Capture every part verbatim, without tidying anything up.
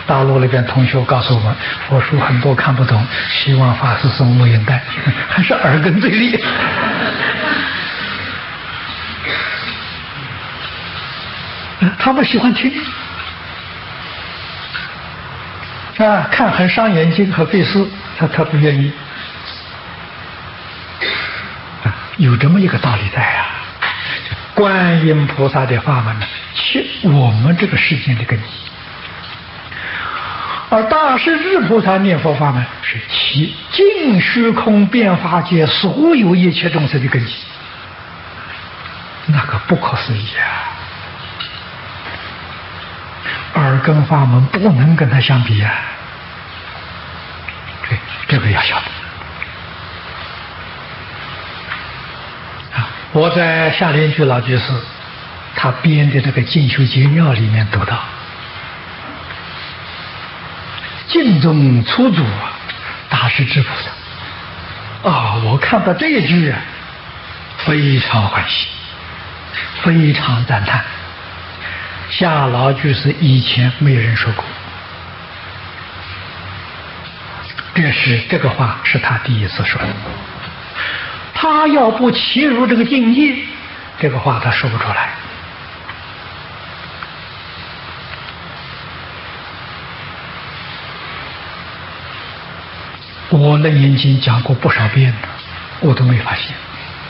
大陆那边同学告诉我们，佛书很多看不懂，希望法师送录音带，还是耳根最利。他们喜欢听啊，看很伤眼睛和费事，他他不愿意啊，有这么一个道理在啊。观音菩萨的法门呢，其我们这个世间的根基，而大势至菩萨念佛法门是其尽虚空变化界所有一切众生的根基，那个不可思议啊！耳根法门不能跟他相比啊！对，这个要晓得。我在夏莲居老居士他编的这个进修节要里面读到，净宗初祖啊，大势至菩萨啊，我看到这一句啊，非常欢喜，非常赞叹。夏老居士以前没人说过，这是这个话是他第一次说的。他要不契入这个境界，这个话他说不出来。我楞严经讲过不少遍了，我都没发现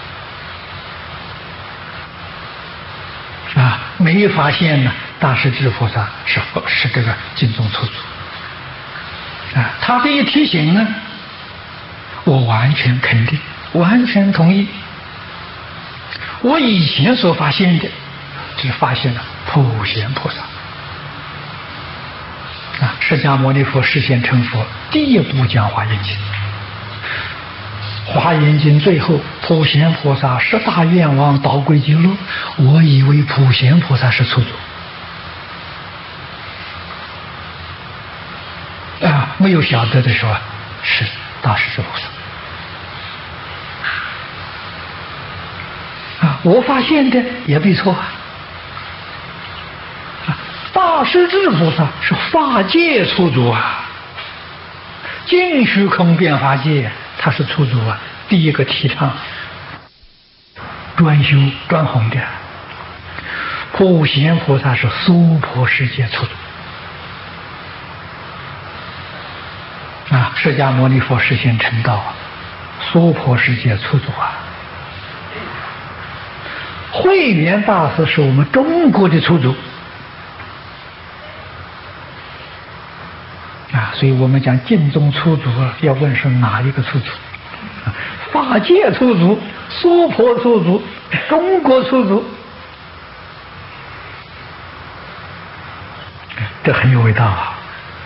啊，没发现呢。大势至菩萨是是这个净宗初祖啊，他这一提醒呢，我完全肯定。完全同意。我以前所发现的，只发现了普贤菩萨啊，释迦牟尼佛示现成佛，第一部讲华严经，华严经最后普贤菩萨十大愿望导归极乐，我以为普贤菩萨是初祖啊，没有晓得的说是大势至菩萨。我发现的也没错啊！大势至菩萨是法界初祖啊，尽虚空变法界，他是初祖啊，第一个提倡专修专弘的。普贤菩萨是娑婆世界初祖啊，释迦牟尼佛示现成道，娑婆世界初祖啊。慧远大师是我们中国的初祖啊，所以我们讲净宗初祖啊，要问是哪一个初祖？法界初祖、娑婆初祖、中国初祖，这很有味道啊！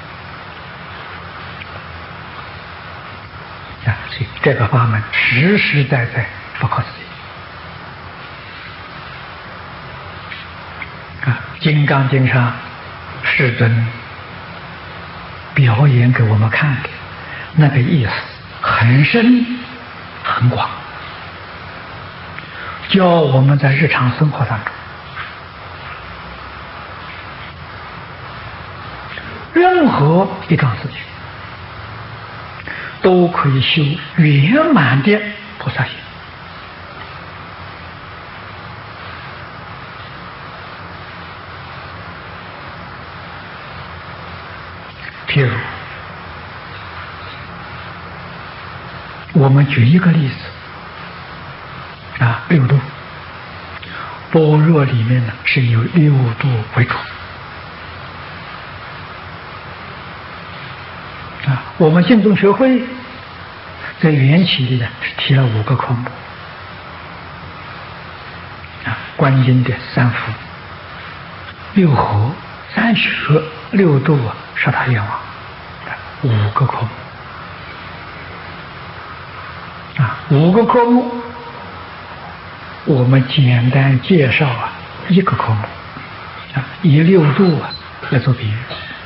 啊，所以这个法门实实在在不可思议。金刚经上世尊表演给我们看的那个意思很深很广，教我们在日常生活当中任何一桩事情都可以修圆满的菩萨行。譬如我们举一个例子啊，六度般若里面呢是以六度为主啊，我们净宗学会在缘起里呢是提了五个科目啊，观音的三福、六合、三学、六度啊，十大愿望，五个科目啊，五个科目，我们简单介绍啊一个科目啊，以六度啊来做比喻。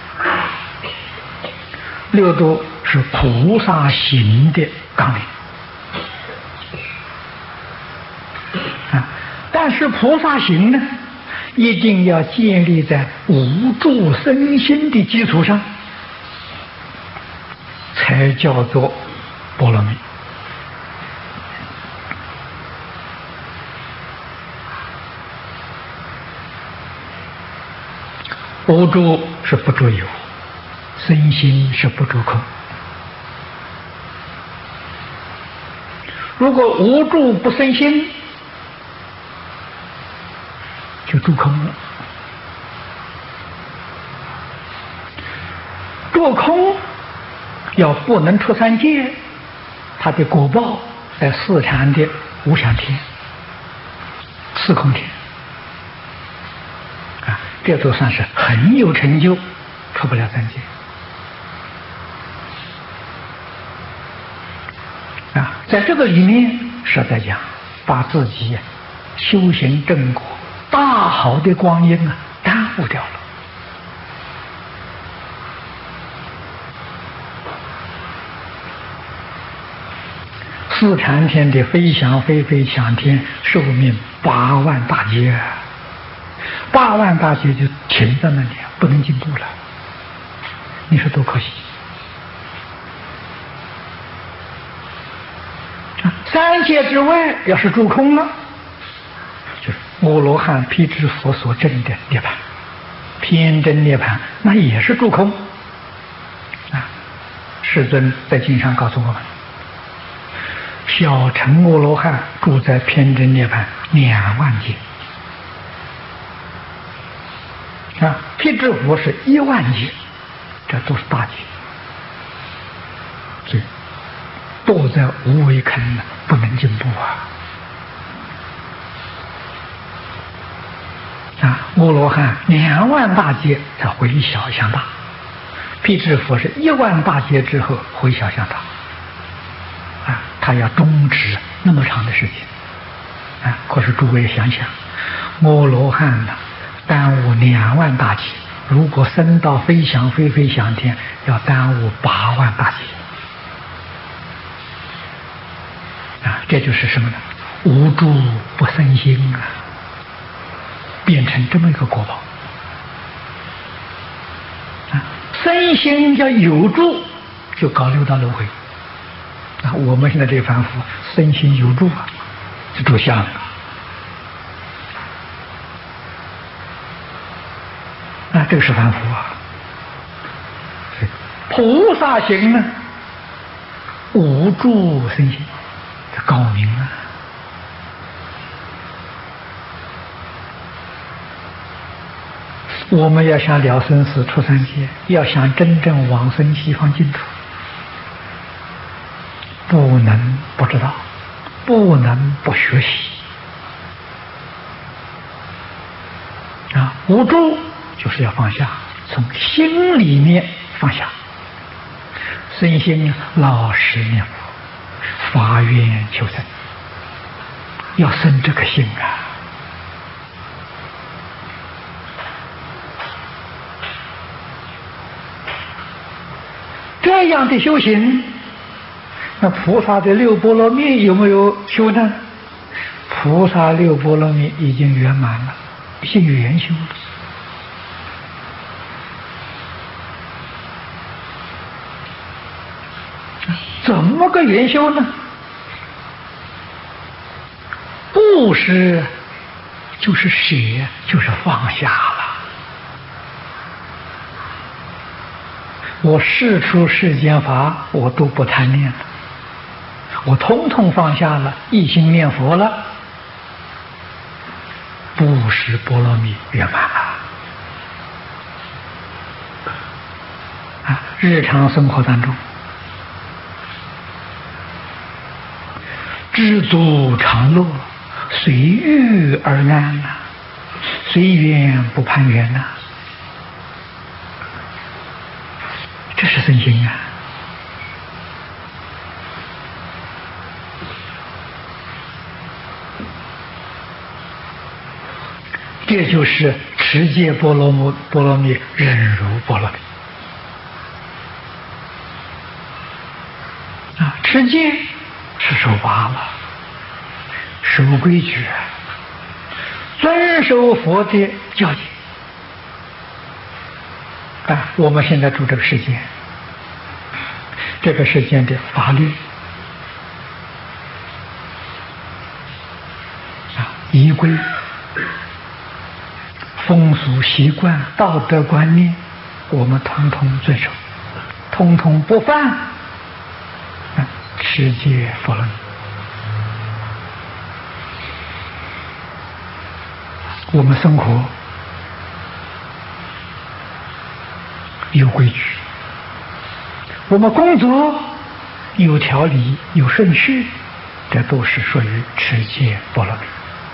六度是菩萨行的纲领啊，但是菩萨行呢， 一定要建立在无住身心的基础上，才叫做波罗蜜。无住是不住有，身心是不住空。如果无住不生心，就住空了。住空要不能出三界，它的果报在四禅的无想天、四空天啊，这都算是很有成就，出不了三界啊。在这个里面是在讲把自己修行正果大好的光阴啊耽误掉了。四禅天的飞翔飞飞翔天寿命八万大劫，八万大劫就停在那里，不能进步了，你说多可惜啊！三界之外要是住空了，就是阿罗汉辟支佛所证的涅槃，偏真涅槃，那也是住空啊。世尊在经上告诉我们，小乘阿罗汉住在偏真涅槃两万劫啊，辟支佛是一万劫，这都是大劫，所以堕在无为坑呢，不能进步啊！啊，阿罗汉两万大劫才回小向大，辟支佛是一万大劫之后回小向大。啊，他要终止那么长的时间，啊！可是诸位想想，阿罗汉呢，耽误两万大劫，如果升到飞翔飞飞翔天，要耽误八万大劫，啊！这就是什么呢？无住不生心啊，变成这么一个果报啊！生心要有住，就搞六道轮回。啊，我们现在这个凡夫身心有住啊，就住相了啊，这个是凡夫啊。菩萨行呢，无住身心，这高明啊。我们要想了生死出三界，要想真正往生西方净土，不能不知道，不能不学习啊！无住就是要放下，从心里面放下，身心老实念佛，发愿求生，要生这个心啊！这样的修行，那菩萨的六波罗蜜有没有修呢？菩萨六波罗蜜已经圆满了，已经圆修了。怎么个圆修呢？布施就是舍，就是放下了。我世出世间法，我都不贪念了，我统统放下了，一心念佛了，布施波罗蜜圆满了啊！日常生活当中，知足常乐，随遇而安呐、啊，随缘不攀缘呐、啊，这是身心啊！这就是持戒波罗蜜，波罗蜜忍辱波罗蜜啊！持戒是守法了，守规矩， 遵守佛的教诫。啊，我们现在住这个世间，这个世间的法律啊、仪规、风俗习惯、道德观念，我们统统遵守，统统不犯，啊，持戒佛论。我们生活有规矩，我们工作有条理、有顺序，这都是属于持戒波罗蜜。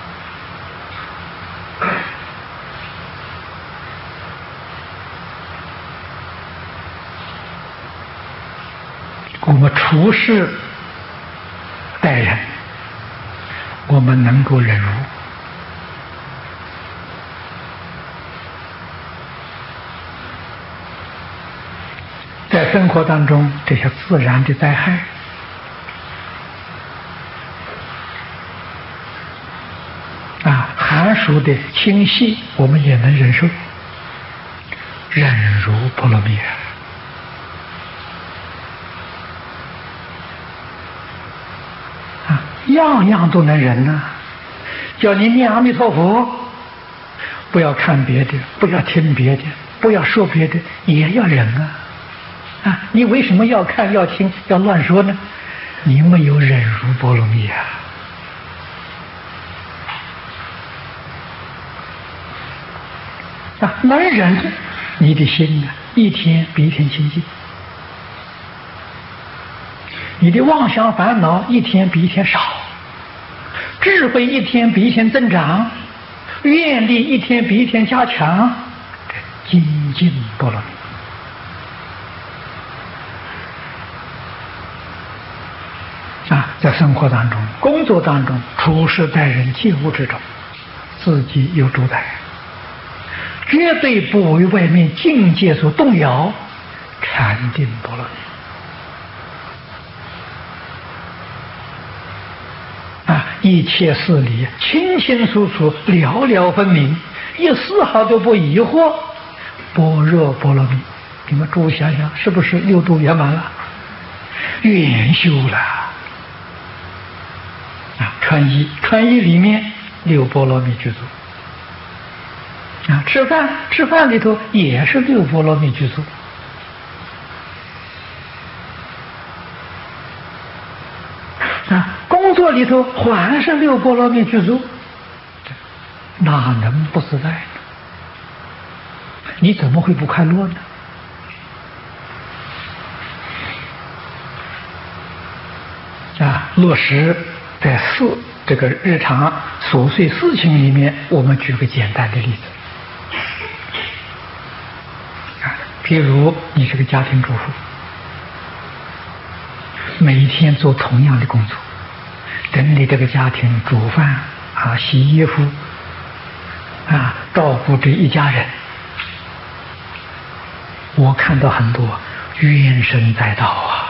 我们处事待人，我们能够忍辱。在生活当中，这些自然的灾害啊，寒暑的侵袭，我们也能忍受，忍辱波罗蜜啊，样样都能忍呐、啊。叫你念阿弥陀佛，不要看别的，不要听别的，不要说别的，也要忍啊。啊，你为什么要看、要听、要乱说呢？你没有忍辱波罗蜜啊！啊，能忍，你的心啊，一天比一天清净；你的妄想烦恼一天比一天少，智慧一天比一天增长，愿力一天比一天加强，精进波罗蜜。啊，在生活当中、工作当中、处事待人接物之中，自己有主宰，绝对不为外面境界所动摇，禅定波罗蜜。啊，一切事理清清楚楚、了了分明，一丝毫都不疑惑，般若波罗蜜。你们诸位想想，是不是六度圆满了？圆修了。啊，穿衣，穿衣里面六波罗蜜具足。啊，吃饭，吃饭里头也是六波罗蜜具足。啊，工作里头还是六波罗蜜具足，哪能不自在呢？你怎么会不快乐呢？啊，落实在事这个日常琐碎事情里面，我们举个简单的例子。啊，譬如你是个家庭主妇，每一天做同样的工作，整理这个家庭，煮饭啊，洗衣服啊，照顾这一家人。我看到很多怨声载道啊，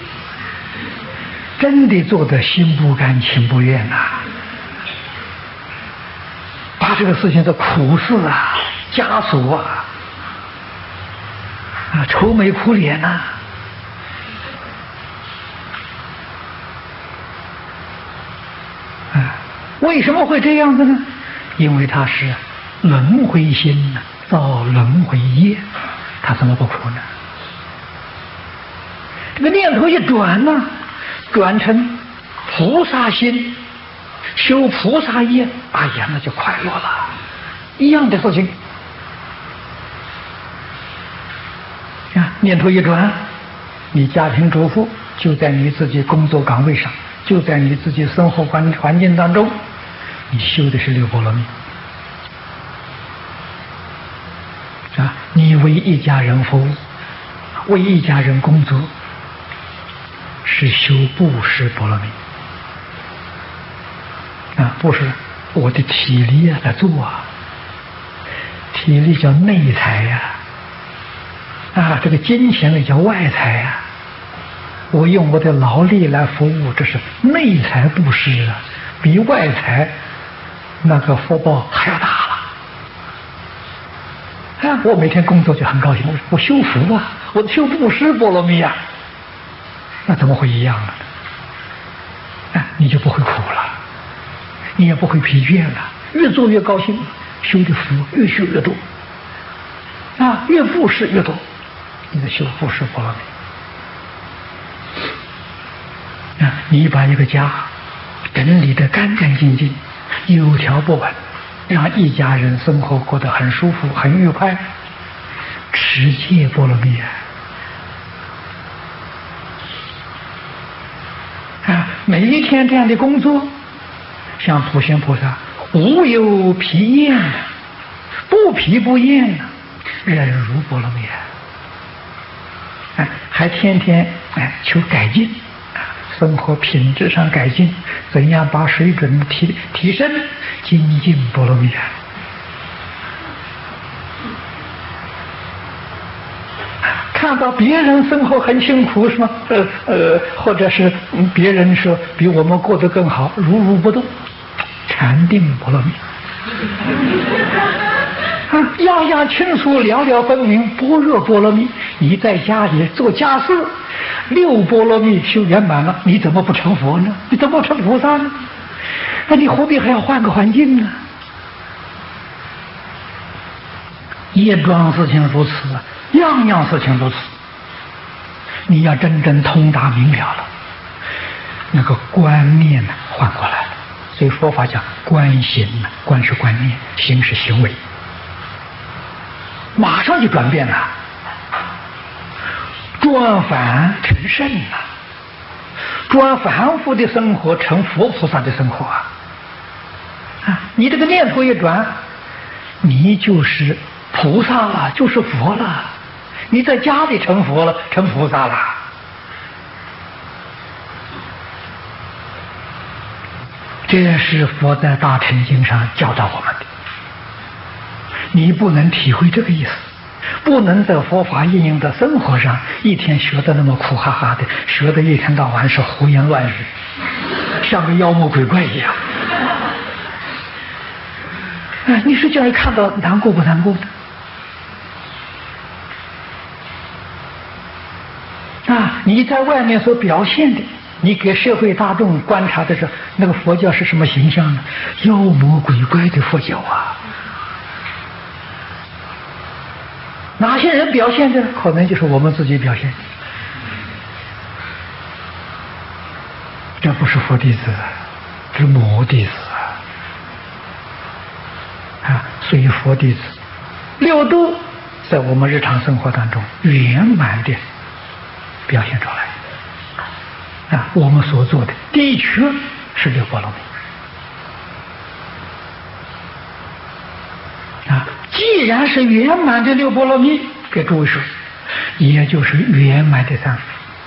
真的做得心不甘情不愿呐、啊，把这个事情的苦事啊、枷锁啊、啊愁眉苦脸呐、啊，啊，为什么会这样子呢？因为他是轮回心呢、啊，造轮回业，他怎么不苦呢？这个念头一转呢、啊，转成菩萨心，修菩萨业，哎呀，那就快乐了。一样的事情啊，念头一转，你家庭主妇就在你自己工作岗位上，就在你自己生活环环境当中，你修的是六波罗蜜啊，你为一家人服务，为一家人工作，是修布施波罗蜜啊，不是我的体力啊在做啊，体力叫内财呀、啊，啊，这个金钱呢叫外财呀、啊，我用我的劳力来服务，这是内财布施啊，比外财那个福报还要大了。啊，我每天工作就很高兴，我修福啊，我修布施波罗蜜啊，那怎么会一样了呢？啊，你就不会苦了，你也不会疲倦了，越做越高兴，修的福越修越多，啊，越布施越多，你的修布施波罗蜜。啊，你把一个家整理得干干净净，有条不紊，让一家人生活过得很舒服、很愉快，持戒波罗蜜啊！啊，每一天这样的工作，像普贤菩萨，无有疲厌，不疲不厌，忍辱波罗蜜啊！还天天哎求改进。生活品质上改进，怎样把水准提提升？精进波罗蜜啊！看到别人生活很辛苦是吗？呃呃，或者是别人说比我们过得更好，如如不动，禅定波罗蜜啊，样样清楚，了了分明，般若波罗蜜。你在家里做家事，六波罗蜜修圆满了，你怎么不成佛呢？你怎么不成菩萨呢？那你何必还要换个环境呢？业桩事情如此，样样事情如此。你要真正通达明了了，那个观念呢换过来了。所以佛法讲观行呢，观是观念，行是行为，马上就转变了。转凡成圣啊，转凡夫的生活成佛菩萨的生活啊！啊，你这个念头一转，你就是菩萨了，就是佛了。你在家里成佛了，成菩萨了。这是佛在大乘经上教导我们的。你不能体会这个意思，不能在佛法应用的生活上，一天学得那么苦哈哈的，学得一天到晚是胡言乱语，像个妖魔鬼怪一样。哎，你是叫人看到难过不难过的？啊，你在外面所表现的，你给社会大众观察的时候，那个佛教是什么形象呢？妖魔鬼怪的佛教啊！哪些人表现的？可能就是我们自己表现的。这不是佛弟子，这是魔弟子啊！啊，所以佛弟子六度在我们日常生活当中圆满的表现出来。啊，我们所做的的确是六波罗蜜。啊，既然是圆满的六波罗蜜，给诸位说，也就是圆满的三福。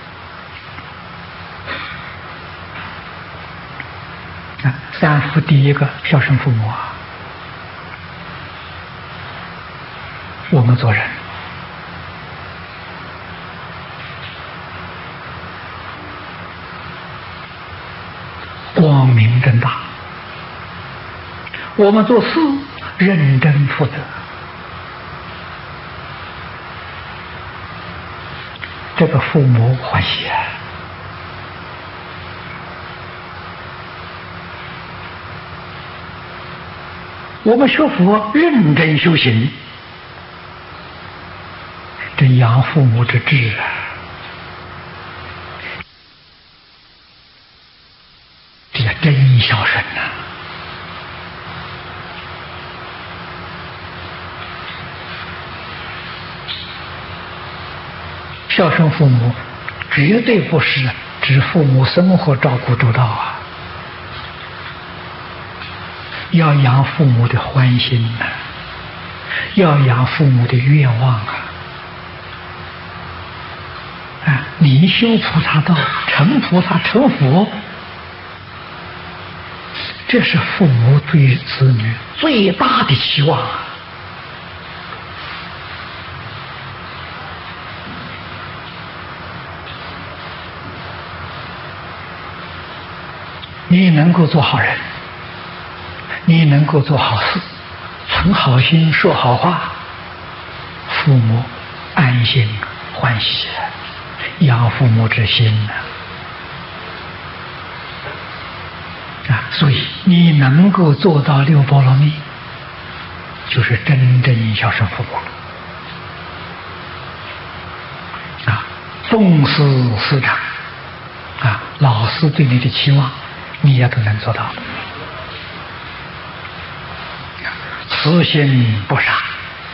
啊，三福第一个孝顺父母啊，我们做人光明正大，我们做事认真负责，这个父母欢喜啊！我们学佛认真修行，这养父母之志啊！这叫真孝顺呐！孝顺父母绝对不是指父母生活照顾周到啊，要养父母的欢心呐、啊，要养父母的愿望啊！啊，你修菩萨道，成菩萨成佛，这是父母对子女最大的期望啊！你能够做好人， 你能够做好事，存好心，说好话，父母安心欢喜，养父母之心呢。啊，所以你能够做到六波罗蜜，就是真正孝顺父母了。啊，重视师长，啊，老师对你的期望，你也都能做到。慈心不杀，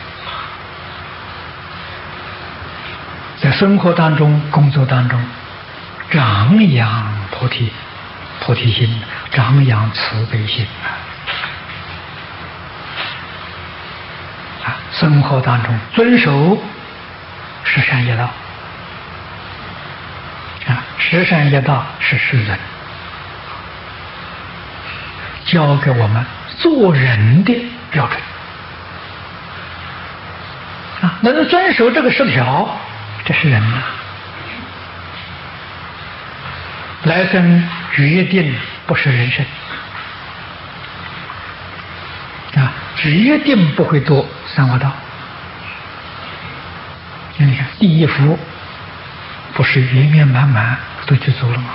在生活当中、工作当中，张扬菩提菩提心，张扬慈悲心啊！生活当中遵守十善业道啊，十善业道是世人教给我们做人的标准啊，能遵守这个十条，这是人呐。来生决定不是人生啊，决定不会堕三恶道。你看第一幅不是圆圆满满都去走了吗？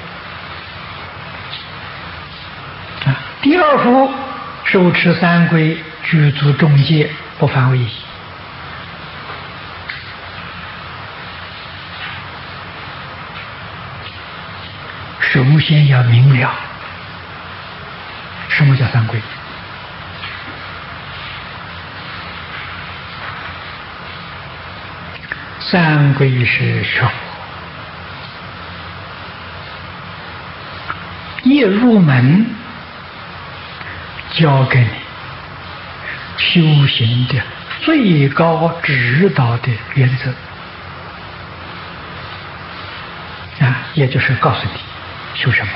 啊，第二幅受持三规，具足众戒，不犯违仪。首先要明了什么叫三规。三规是学佛，一入门教给你修行的最高指导的原则啊，也就是告诉你修什么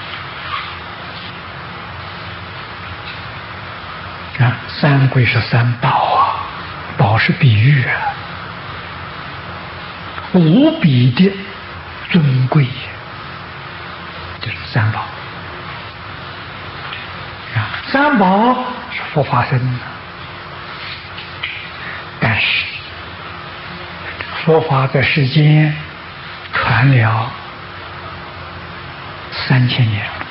啊？三规是三宝啊，宝是比喻啊，无比的尊贵，就是三宝啊。三宝是佛法僧，但是佛法在世间传了三千年了，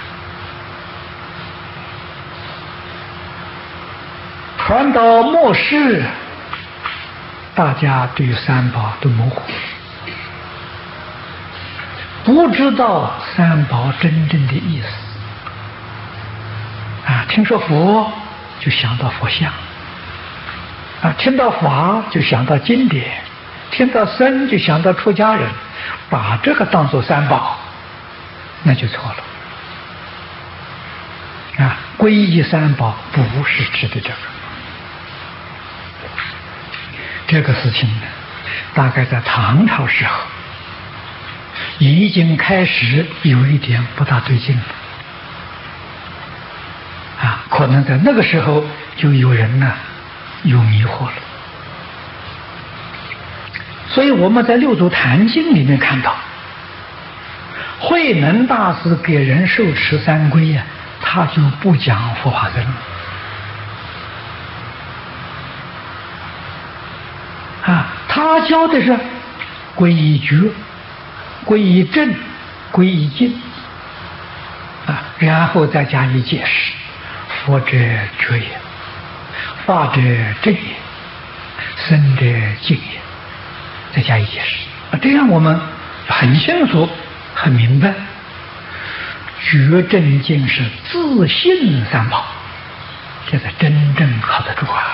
传到末世，大家对三宝都模糊，不知道三宝真正的意思啊！听说佛就想到佛像啊，听到法就想到经典，听到僧就想到出家人，把这个当作三宝，那就错了啊！皈依三宝不是指的这个，这个事情呢，大概在唐朝时候已经开始有一点不大对劲了啊！可能在那个时候就有人呢有迷惑了，所以我们在《六祖坛经》里面看到，慧能大师给人受持三规呀、啊，他就不讲佛法僧了啊，他教的是皈依觉、皈依正、皈依净啊，然后再加以解释：佛者觉也，法者正也，僧者净也，再加以解释啊，这样我们很清楚、很明白，觉正净是自信三宝，这才真正靠得住啊！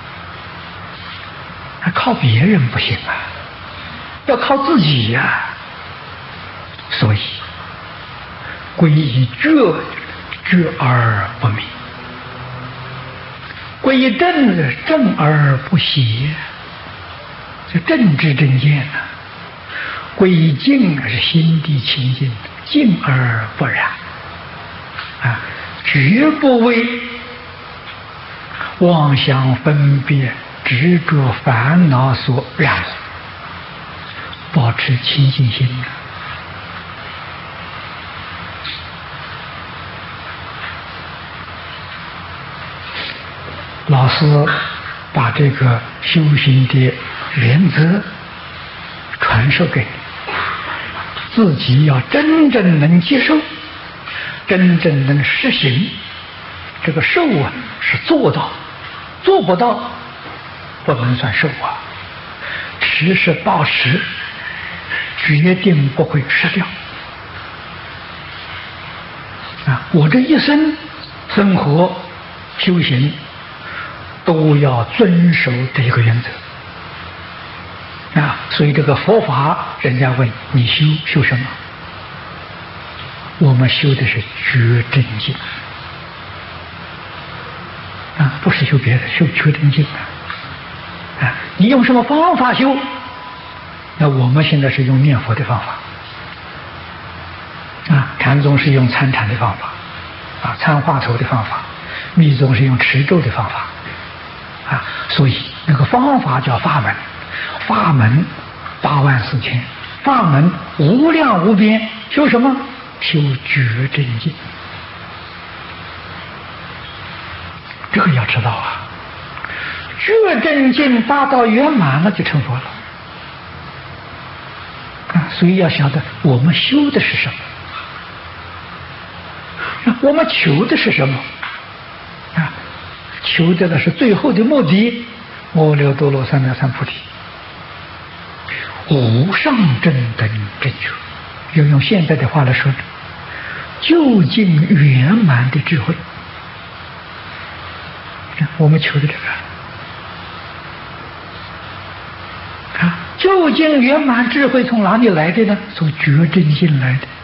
靠别人不行啊，要靠自己呀、啊。所以，皈依觉，觉而不迷；皈依正，正而不邪，这正知正见啊。皈依净是心地清净，净而不染啊，绝不为妄想分别、执着烦恼所染，保持清净心。 师把这个修行的原则传授给你，自己要真正能接受，真正能实行。这个受啊是做到，做不到不能算受啊。持是保持，决定不会失掉。啊，我这一生生活修行都要遵守这一个原则。啊，所以这个佛法，人家问你修修什么？我们修的是觉真经。啊，不是修别的，修觉真经啊！啊，你用什么方法修？那我们现在是用念佛的方法。啊，禅宗是用参禅的方法，啊，参话头的方法；密宗是用持咒的方法。啊，所以那个方法叫法门，法门八万四千，法门无量无边，修什么？修觉真经。这个要知道啊，觉真经达到圆满了就成佛了啊！所以要晓得我们修的是什么，我们求的是什么啊？求的那是最后的目的，阿耨多罗三藐三菩提，无上正等正觉。要用现在的话来说，究竟圆满的智慧。我们求的这个啊，究竟圆满智慧从哪里来的呢？从觉真经来的。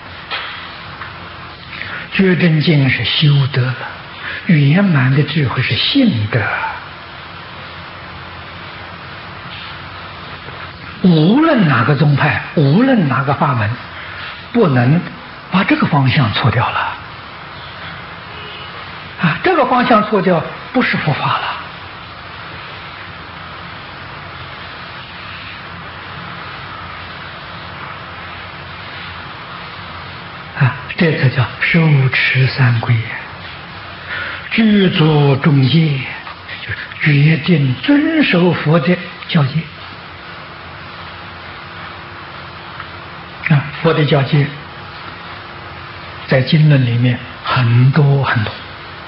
觉真经是修得了，圆满的智慧是信得。无论哪个宗派，无论哪个法门，不能把这个方向错掉了啊！这个方向错掉，不是佛法了啊！这才叫受持三归，具足众戒，就决定遵守佛的教戒啊！佛的教戒在经论里面很多很多。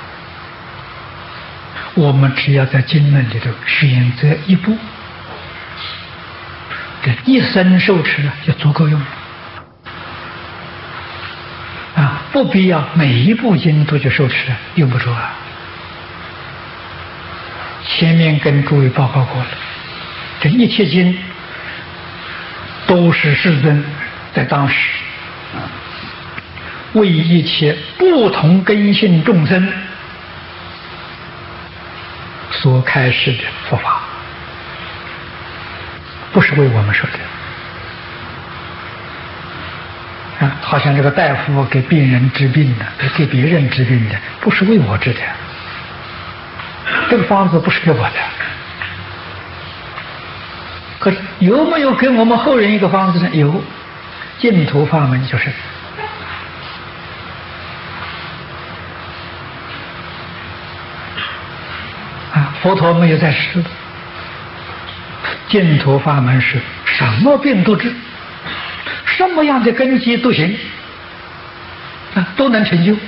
我们只要在经论里头选择一部，这一生受持就足够用了啊！不必要每一部经都去受持，用不着啊。前面跟诸位报告过了，这一切经都是世尊在当时为一切不同根性众生所开示的佛法，不是为我们说的啊！好像这个大夫给病人治病的，给别人治病的，不是为我治的，这个方子不是给我的。可是有没有给我们后人一个方子呢？有，净土法门就是佛陀没有在世，净土法门是什么病都治，什么样的根基都行，啊，都能成就。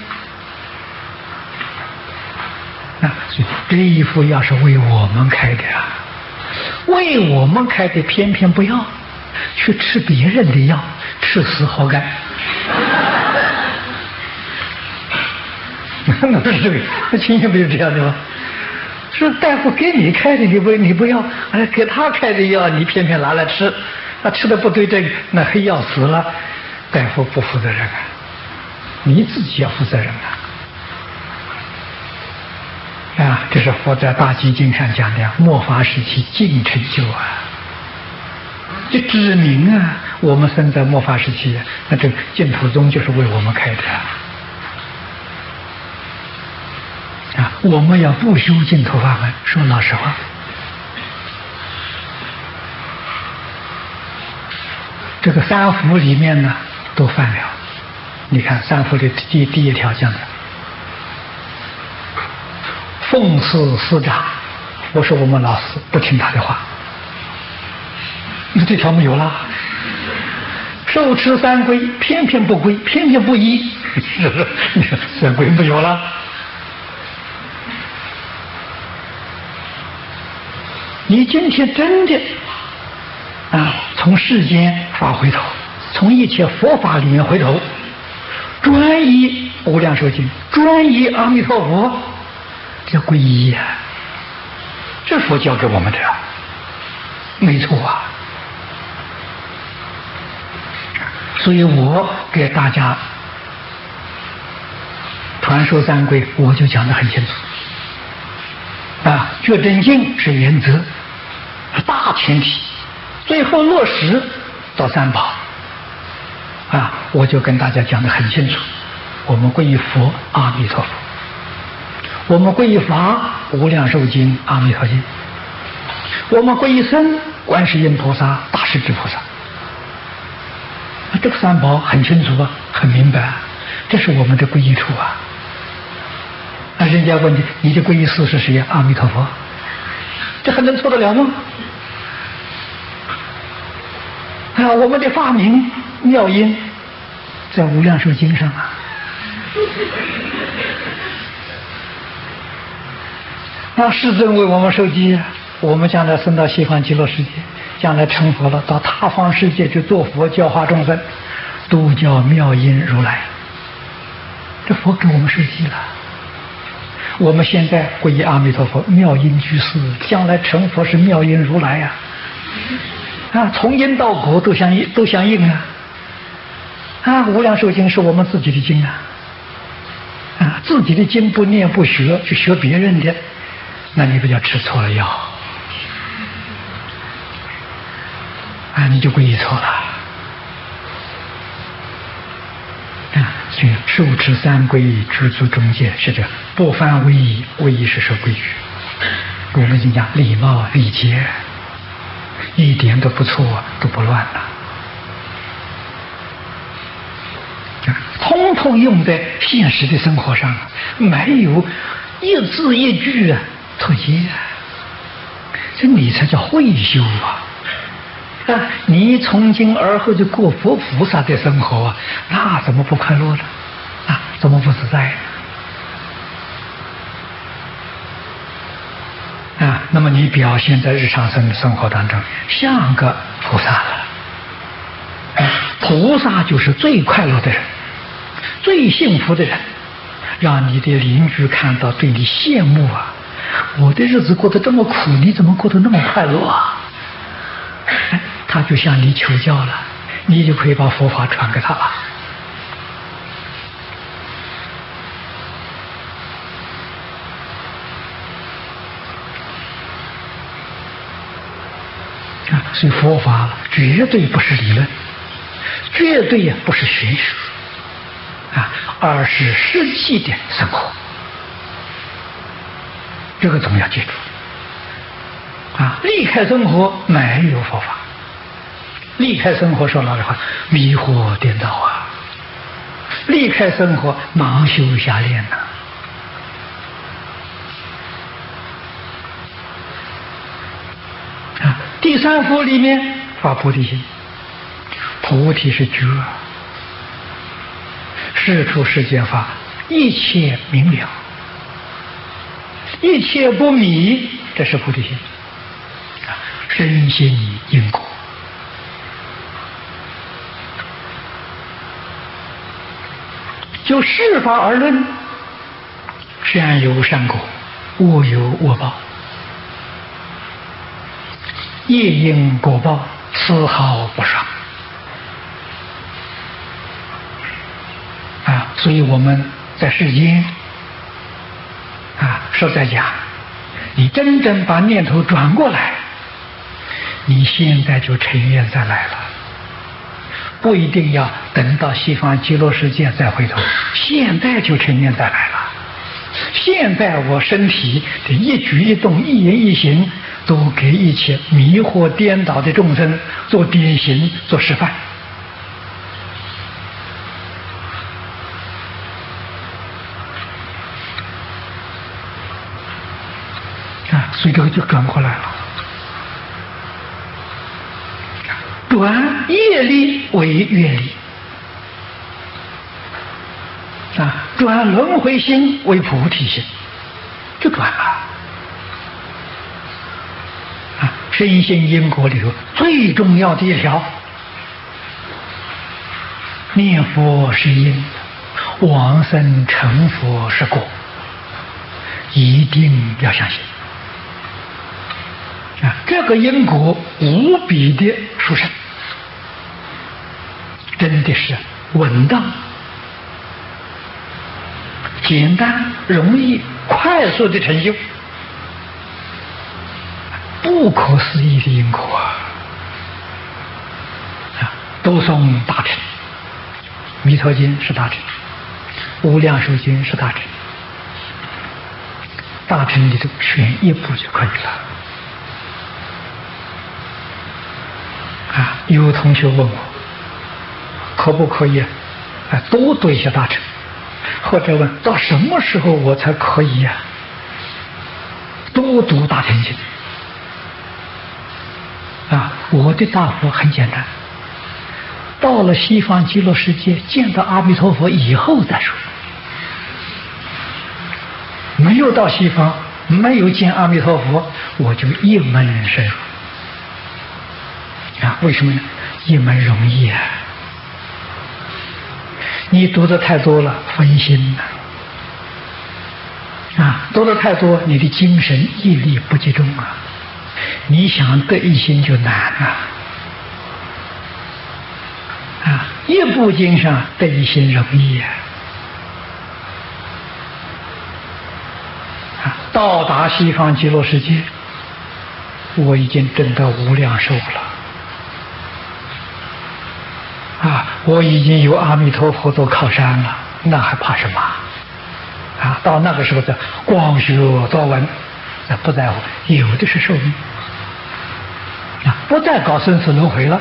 啊，所以这一副药是为我们开的啊，为我们开的，偏偏不要去吃别人的药，吃死活该。那不是这个，那情形不是这样的吗？是大夫给你开的，你不你不要，哎，给他开的药你偏偏拿来吃，他吃的不对症，那黑药死了，大夫不负责任啊，你自己要负责任啊！啊，这是佛在大集经上讲的，末法时期尽成就啊，就指明啊，我们生在末法时期，那这个净土宗就是为我们开的啊。啊，我们要不修净土法门，说老实话，这个三福里面呢都犯了。你看三福的第第一条讲的，奉祀师长， 我说我们老师不听他的话，那这条没有了。受持三规，偏偏不规，偏偏不依，是不是？你看三规没有了。你今天真的啊，从世间法回头，从一切佛法里面回头，专一无量寿经，专一阿弥陀佛，这皈依呀、啊，这佛教给我们的，没错啊。所以我给大家传授三规，我就讲得很清楚啊。觉真经是原则，是大前提，最后落实到三宝啊，我就跟大家讲得很清楚。我们皈依佛阿弥陀佛，我们皈依法无量寿经阿弥陀经，我们皈依僧观世音菩萨大势至菩萨。这个三宝很清楚啊，很明白啊，这是我们的皈依处啊。那人家问你，你的皈依师是谁呀？阿弥陀佛，这还能错得了吗？啊，我们的法名妙音在无量寿经上啊。那世尊为我们受记，我们将来升到西方极乐世界，将来成佛了，到他方世界去做佛，教化众生，都叫妙音如来。这佛给我们受记了。我们现在皈依阿弥陀佛，妙音居士，将来成佛是妙音如来呀、啊！啊，从因到果都相应，都相应啊！啊，无量寿经是我们自己的经啊！啊，自己的经不念不学，去学别人的，那你不叫吃错了药啊？你就皈依错了啊！所以受持三规，知足中戒，是这不犯威仪，威仪是守规矩。我们就讲礼貌礼节，一点都不错，都不乱了。通通用在现实的生活上，没有一字一句啊脱节啊，这你才叫慧修啊！啊，你从今而后就过佛菩萨的生活啊，那怎么不快乐呢？啊，怎么不自在呢？啊，那么你表现在日常生生活当中，像个菩萨了。啊，菩萨就是最快乐的人。最幸福的人，让你的邻居看到对你羡慕啊！我的日子过得这么苦，你怎么过得那么快乐啊？他就向你求教了，你就可以把佛法传给他了。啊，所以佛法绝对不是理论，绝对也不是玄学。啊，而是实际的生活，这个总要记住。啊，离开生活没有佛法，离开生活说老实话，迷惑颠倒啊！离开生活盲修瞎练呐、啊！啊，第三福里面发菩提心，菩提是觉。世出世间法，一切明了，一切不迷，这是菩提心。深信因果，就事法而论，善有善果，恶有恶报，业因果报，丝毫不爽。所以我们在世间啊，实在讲，你真正把念头转过来，你现在就成愿再来了，不一定要等到西方极乐世界再回头，现在就成愿再来了。现在我身体的一举一动、一言一行，都给一切迷惑颠倒的众生做典型、做示范。所所以这个就转过来了。转业力为愿力啊，转轮回心为菩提心，就转了啊。深信因果里头最重要的一条，念佛是因，往生成佛是果，一定要相信啊！这个因果无比的殊胜，真的是稳当、简单、容易、快速的成就，不可思议的因果啊！啊，都诵大乘，弥陀经是大乘，无量寿经是大乘，大乘里头选一部就可以了。啊，有同学问我，可不可以啊多读一些大乘？或者问到什么时候我才可以呀、啊、多读大乘经？啊，我的答复很简单，到了西方极乐世界见到阿弥陀佛以后再说。没有到西方，没有见阿弥陀佛，我就一门深入。啊，为什么呢？一门容易啊！你读的太多了，分心了。啊，读的太多，你的精神意力不集中啊！你想得一心就难了。啊，一部经上得一心容易啊！啊，到达西方极乐世界，我已经证得无量寿了。啊，我已经有阿弥陀佛做靠山了，那还怕什么？啊，到那个时候的光学多闻，那不在乎，有的是寿命啊，不再搞生死轮回了，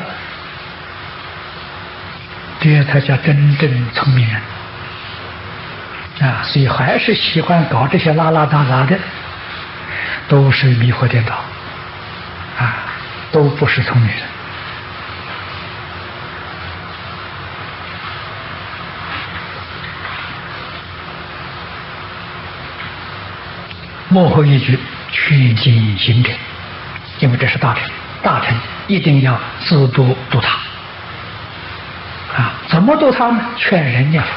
这才叫真正聪明人啊！所以还是喜欢搞这些拉拉杂杂的，都是迷惑颠倒啊，都不是聪明人。幕后一句劝进行者，因为这是大乘，大乘一定要自度度他啊！怎么度他呢？劝人念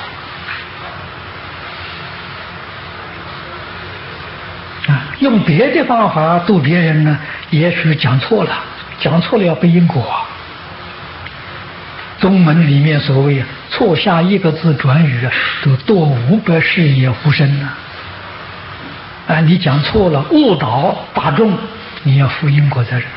佛啊！用别的方法度别人呢，也许讲错了，讲错了要背因果。宗门里面所谓错下一个字转语，都堕五百世也无生啊！啊，你讲错了，误导大众，你要负因果责任。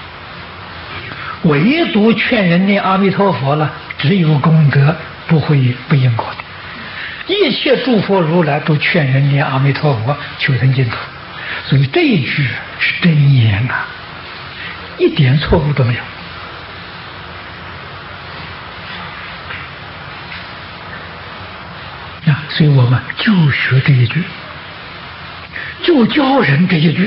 唯独劝人念阿弥陀佛了，只有功德，不会背因果的。一切诸佛如来都劝人念阿弥陀佛，求生净土。所以这一句是真言啊，一点错误都没有。啊，所以我们就学这一句。就教人这一句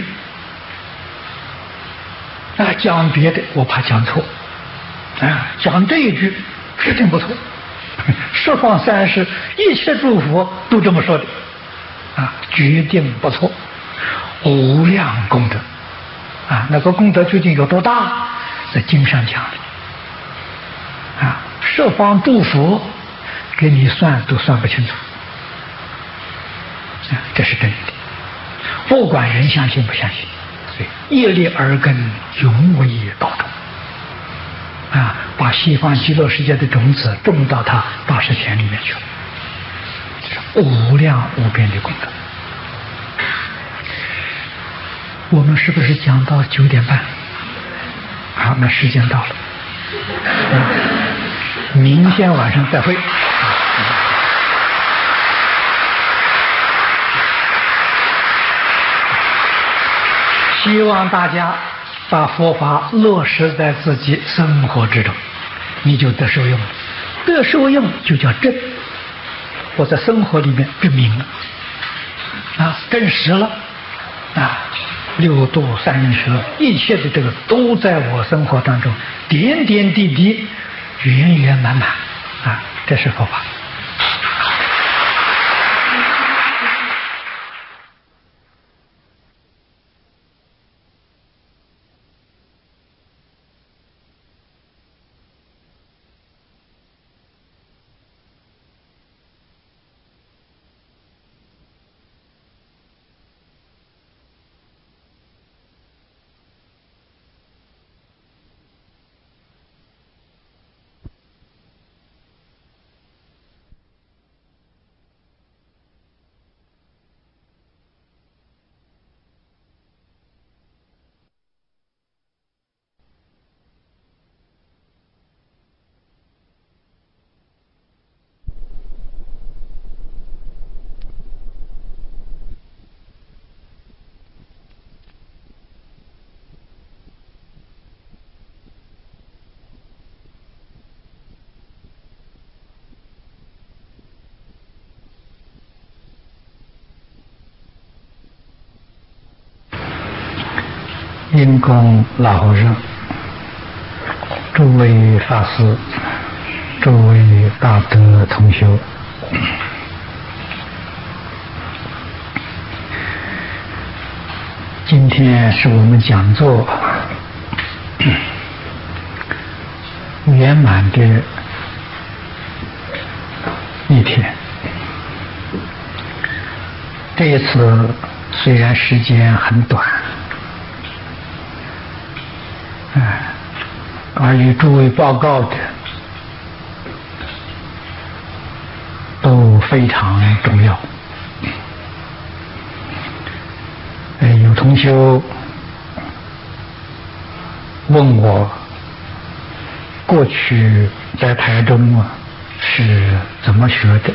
啊，讲别的我怕讲错啊，讲这一句决定不错。十方三世一切诸佛都这么说的啊，决定不错，无量功德啊，那个功德究竟有多大，在经上讲的啊，十方诸佛给你算都算不清楚啊，这是真的。不管人相信不相信，所以业力耳根永为道种啊，把西方极乐世界的种子种到他八十田里面去了，这是无量无边的功德。我们是不是讲到九点半？好，那时间到了，嗯、明天晚上再会。希望大家把佛法落实在自己生活之中，你就得受用了。得受用就叫真，我在生活里面证明了啊，证实了啊。 六度三舍，一切的这个都在我生活当中，点点滴滴，圆圆满满啊，这是佛法。因供老和尚，诸位法师，诸位大德同修，今天是我们讲座圆满的一天。这一次虽然时间很短，而与诸位报告的都非常重要。有同修问我，过去在台中啊是怎么学的？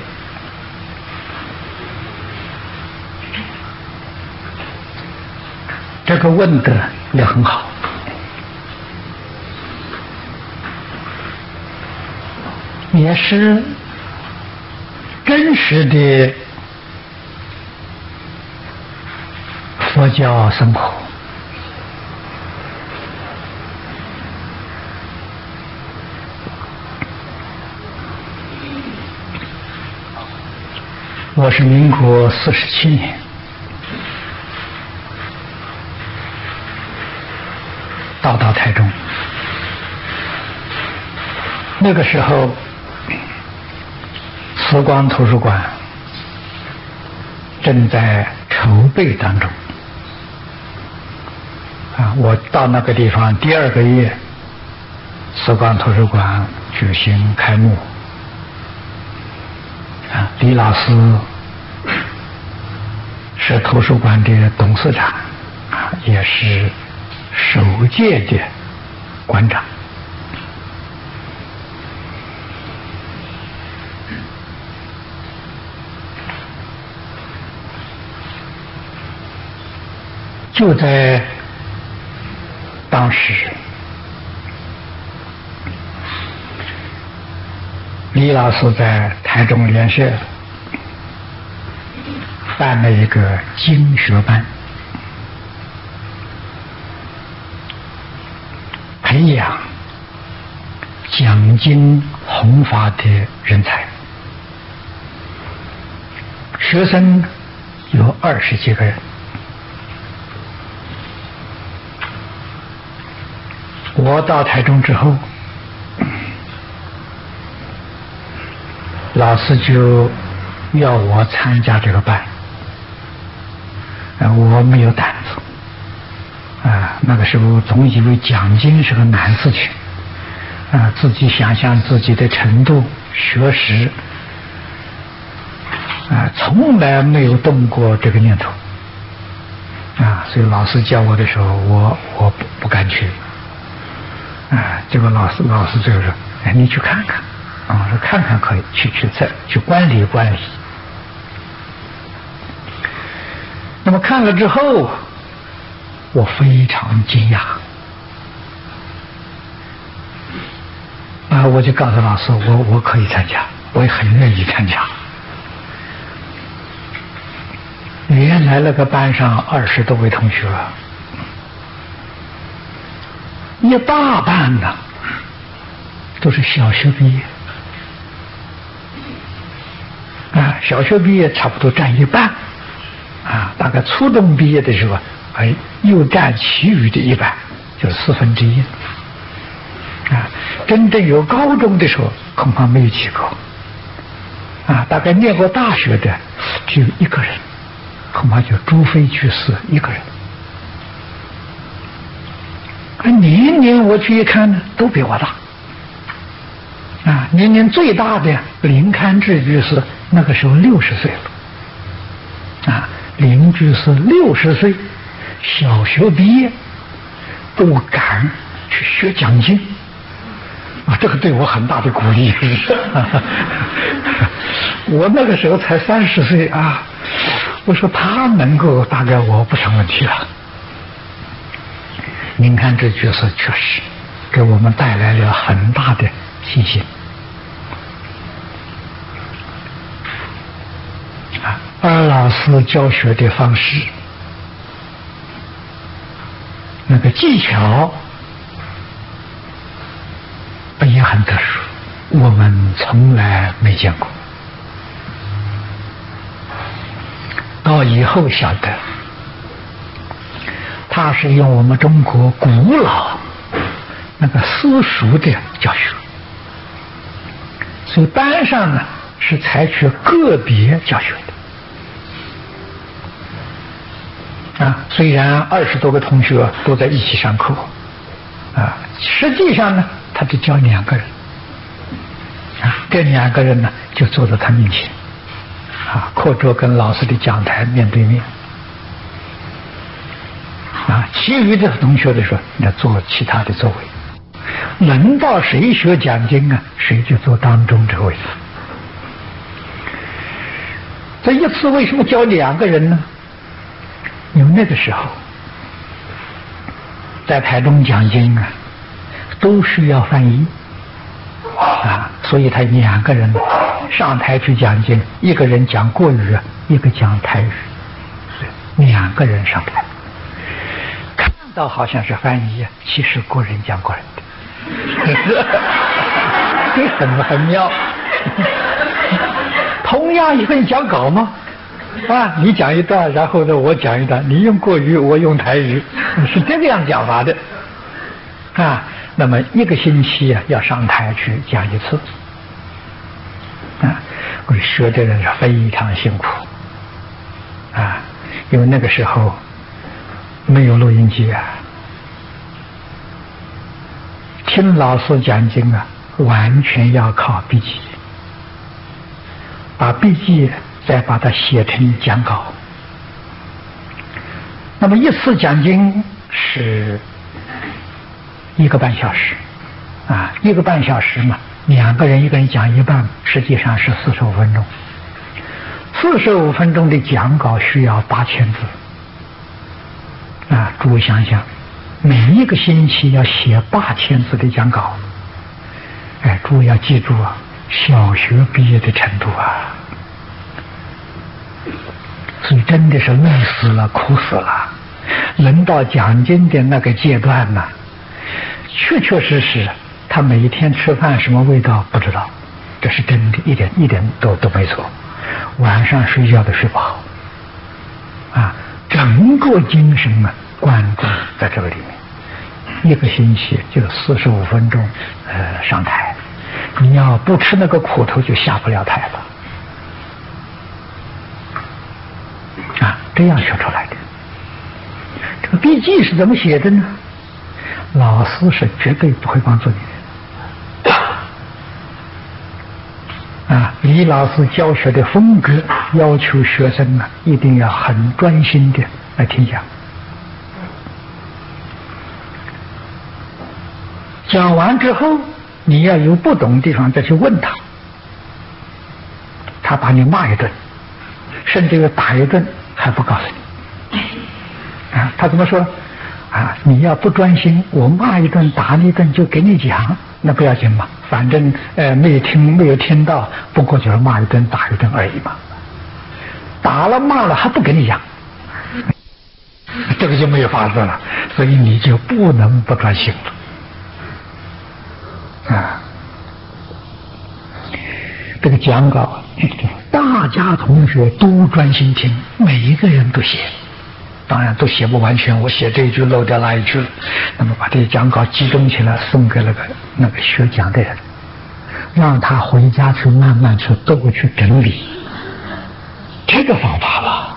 这个问的也很好。也是真实的佛教生活。我是民国四十七年到到台中，那个时候慈光图书馆正在筹备当中啊！我到那个地方第二个月，慈光图书馆举行开幕啊！李老师是图书馆的董事长啊，也是首届的馆长。就在当时，李老师在台中联社办了一个经学班，培养讲经弘法的人才，学生有二十几个人。我到台中之后，老师就要我参加这个班，我没有胆子啊。那个时候总以为讲经是个难事情啊，自己想象自己的程度、学识啊，从来没有动过这个念头啊。所以老师教我的时候，我我不不敢去。啊，这个老师老师就说：“哎，你去看看，啊，说看看可以，去去再去观礼观礼。”那么看了之后，我非常惊讶，啊，我就告诉老师，我我可以参加，我也很愿意参加。原来那个班上二十多位同学， 一大半呢都是小学毕业啊，小学毕业差不多占一半啊，大概初中毕业的时候，哎，又占其余的一半，就是四分之一啊。真正有高中的时候，恐怕没有几个啊，大概念过大学的只有一个人，恐怕就朱飞居士一个人。啊，年年我去一看呢，都比我大。啊，年年最大的林堪志居士那个时候六十岁了。啊，林居士六十岁，小学毕业，都敢去学讲经。啊，这个对我很大的鼓励。我那个时候才三十岁啊，我说他能够，大概我不成问题了。您看这角色确实给我们带来了很大的信心啊！而老师教学的方式，那个技巧也很特殊，我们从来没见过。到以后晓得，他是用我们中国古老那个私塾的教学，所以班上呢是采取个别教学的啊。虽然二十多个同学都在一起上课啊，实际上呢，他只教两个人啊，这两个人呢就坐在他面前啊，课桌跟老师的讲台面对面。啊，其余的同学的时候，要坐其他的座位。轮到谁学讲经啊，谁就坐当中这位。这一次为什么教两个人呢？因为那个时候在台中讲经啊，都需要翻译啊，所以他两个人上台去讲经，一个人讲国语，一个讲台语，两个人上台。倒好像是翻译，其实国人讲国人的，这很很妙。同样一份讲稿吗？啊，你讲一段，然后呢我讲一段，你用国语，我用台语，是这个样讲法的。啊，那么一个星期啊要上台去讲一次。啊，我学的人是非常辛苦。啊，因为那个时候没有录音机啊，听老师讲经啊，完全要靠笔记，把笔记再把它写成讲稿。那么一次讲经是一个半小时啊，一个半小时嘛，两个人一个人讲一半，实际上是四十五分钟。四十五分钟的讲稿需要八千字。啊，诸位想想，每一个星期要写八千字的讲稿，哎，诸位要记住啊，小学毕业的程度啊，所以真的是累死了，苦死了。轮到讲经的那个阶段呢，确确实实，他每一天吃饭什么味道不知道，这是真的，一点一点都都没错。晚上睡觉都睡不好，啊。整个精神啊，关注在这个里面，一个星期就四十五分钟，呃，上台，你要不吃那个苦头，就下不了台了。啊，这样学出来的。这个笔记是怎么写的呢？老师是绝对不会帮助你的。啊，李老师教学的风格要求学生呢，一定要很专心的来听讲。讲完之后，你要有不懂的地方再去问他，他把你骂一顿，甚至于打一顿还不告诉你。啊，他怎么说？啊，你要不专心，我骂一顿打你一顿就给你讲，那不要紧嘛，反正呃没有听没有听到，不过就是骂一顿打一顿而已嘛。打了骂了还不给你讲，这个就没有法子了，所以你就不能不专心了。 这个讲稿，大家同学都专心听，每一个人都写。当然都写不完全，我写这一句漏掉那一句了。那么把这些讲稿集中起来，送给那个那个学讲的人，让他回家去慢慢去都去整理。这个方法吧，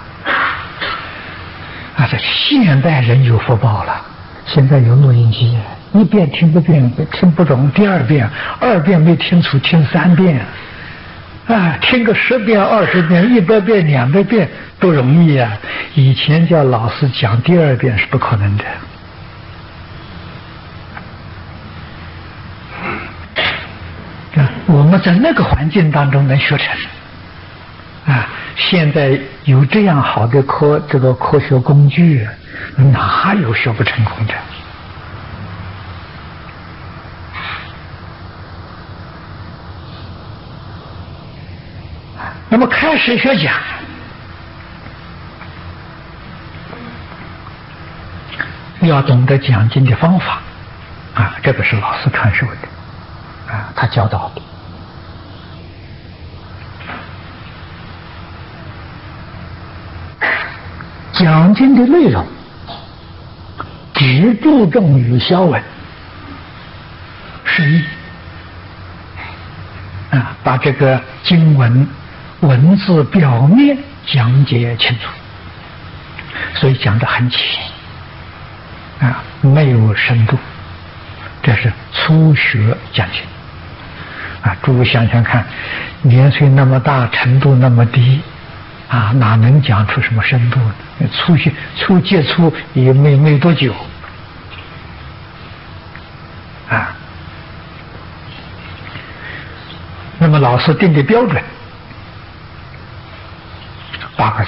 啊，这现代人有福报了。现在有录音机，一遍听不遍，听不懂，第二遍，二遍没听出，听三遍。啊，听个十遍、二十遍、一百遍、两百遍都容易啊！以前叫老师讲第二遍是不可能的。啊，我们在那个环境当中能学成。啊，现在有这样好的科这个科学工具，哪有学不成功的？那么开始学讲，要懂得讲经的方法啊，这个是老师传授的啊，他教导的。讲经的内容只注重于消文释义啊，把这个经文文字表面讲解清楚，所以讲得很浅啊，没有深度，这是初学讲经啊。诸位想想看，年岁那么大，程度那么低啊，哪能讲出什么深度呢？初学初接触也没没多久啊。那么老师定的标准八个字：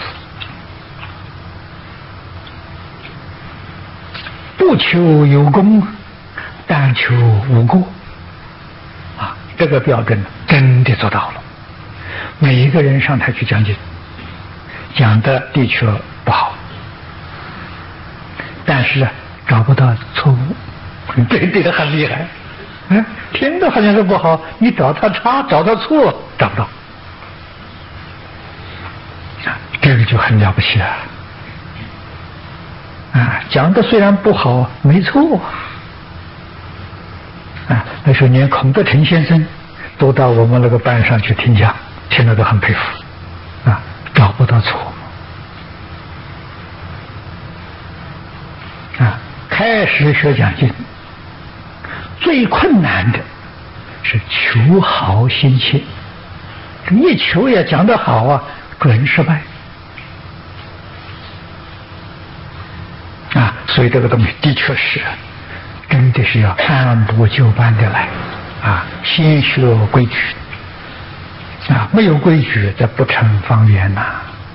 不求有功，但求无过。啊，这个标准真的做到了。每一个人上台去讲经，讲的的确不好，但是找不到错误，对对的很厉害。嗯，听的好像是不好，你找他差，找他错，找不到。这个就很了不起了啊！讲的虽然不好，没错啊。那时候连孔德成先生都到我们那个班上去听讲，听了都很佩服啊，找不到错啊。开始学讲经，最困难的是求好心切，一求也讲得好啊，准失败。啊，所以这个东西的确是，真的是要按部就班的来，啊，先学规矩，啊，没有规矩，这不成方圆呐，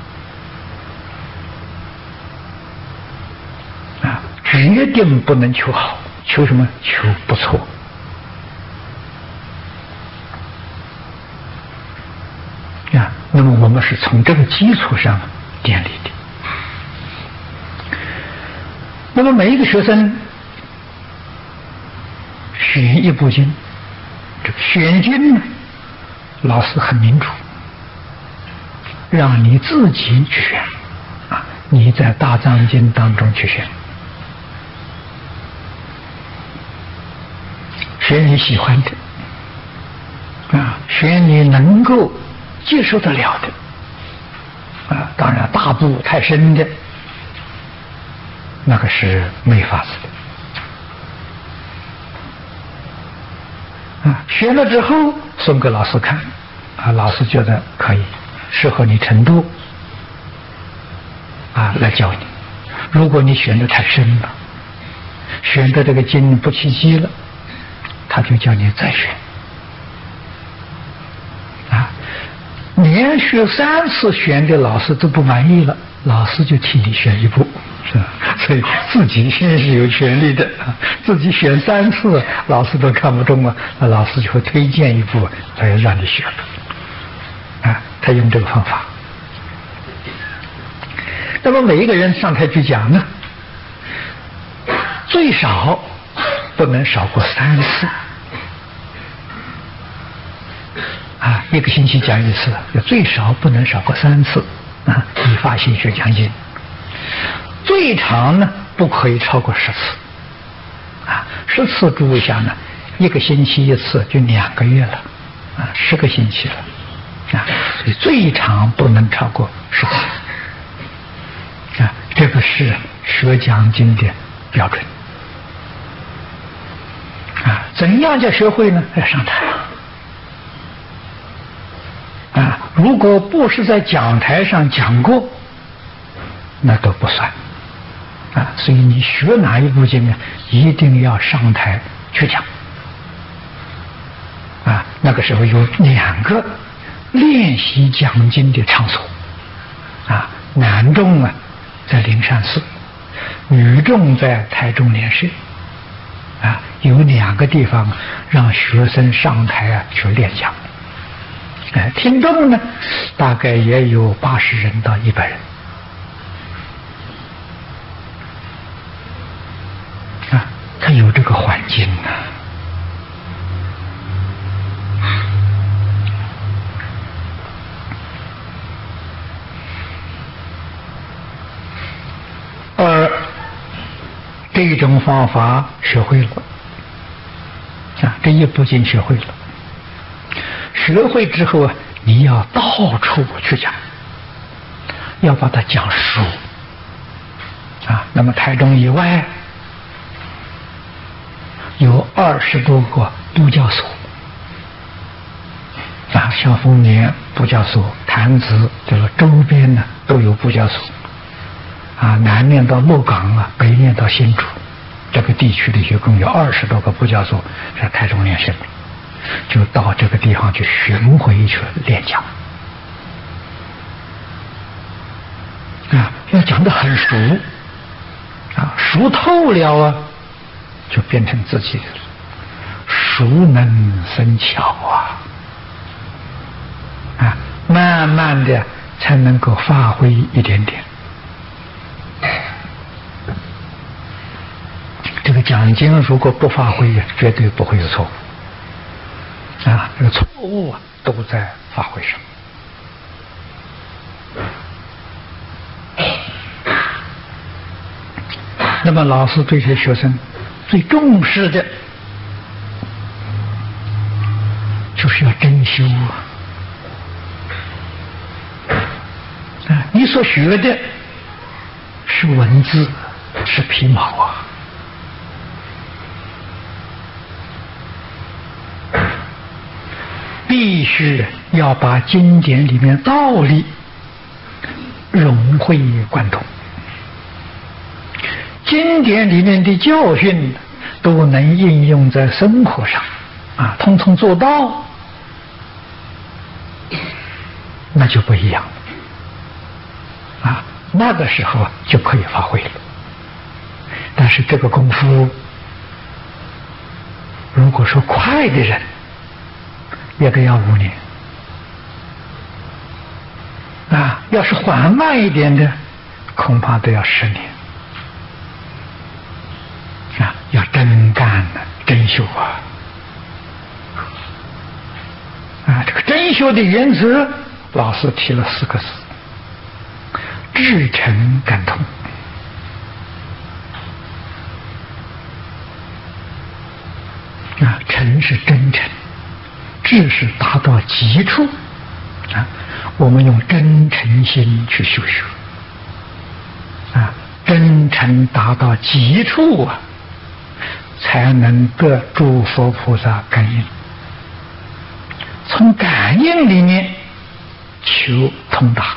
啊，决定不能求好，求什么？求不错。啊，那么我们是从这个基础上建立的。那么每一个学生选一部经，这个选经呢，老师很明楚，让你自己去选啊，你在大藏经当中去选，选你喜欢的啊，选你能够接受得了的啊，当然大部太深的那个是没法子的啊。学了之后送给老师看啊，老师觉得可以，适合你程度啊，来教你。如果你选的太深了，选的这个经不契机了，他就叫你再选啊。连续三次选的老师都不满意了，老师就替你选一部。是吧？所以自己先是有权利的，自己选三次，老师都看不中啊，那老师就会推荐一部来让你选啊。他用这个方法。那么每一个人上台去讲呢，最少不能少过三次啊，一个星期讲一次，就最少不能少过三次啊。依法心学讲经，最长呢不可以超过十次啊。十次诸位想呢，一个星期一次就两个月了啊，十个星期了啊，所以最长不能超过十次啊。这个是学讲经的标准啊。怎样叫学会呢？要上台啊！如果不是在讲台上讲过，那都不算啊。所以你学哪一部经呢，一定要上台去讲啊。那个时候有两个练习讲经的场所啊，男众啊在灵山寺，女众在台中莲社啊，有两个地方让学生上台啊去练讲。哎，听众呢，大概也有八十人到一百人啊，他有这个环境呢。而这种方法学会了啊，这一部经学会了。学会之后啊，你要到处去讲，要把它讲熟啊。那么台中以外有二十多个布教所啊，像丰年布教所、潭子这个周边呢都有布教所啊。南面到鹿港啊，北面到新竹，这个地区里一共有二十多个布教所，是台中莲社。就到这个地方去巡回去练讲啊，要讲得很熟啊，熟透了啊，就变成自己的了。熟能生巧啊啊，慢慢的才能够发挥一点点。这个讲经如果不发挥，绝对不会有错误。啊，这个错误啊，都在发挥上。那么老师对这些学生最重视的，就是要真修啊！啊，你所学的是文字，是皮毛啊。必须要把经典里面道理融会贯通，经典里面的教训都能应用在生活上啊，通通做到，那就不一样了啊，那个时候就可以发挥了。但是这个功夫，如果说快的人，也得要五年啊，要是缓慢一点的，恐怕都要十年啊，要真干呢，真修啊！啊，这个真修的原则，老师提了四个字：至诚感通。啊，诚是真诚。智是达到极处啊，我们用真诚心去修学啊，真诚达到极处啊，才能得诸佛菩萨感应。从感应里面求通达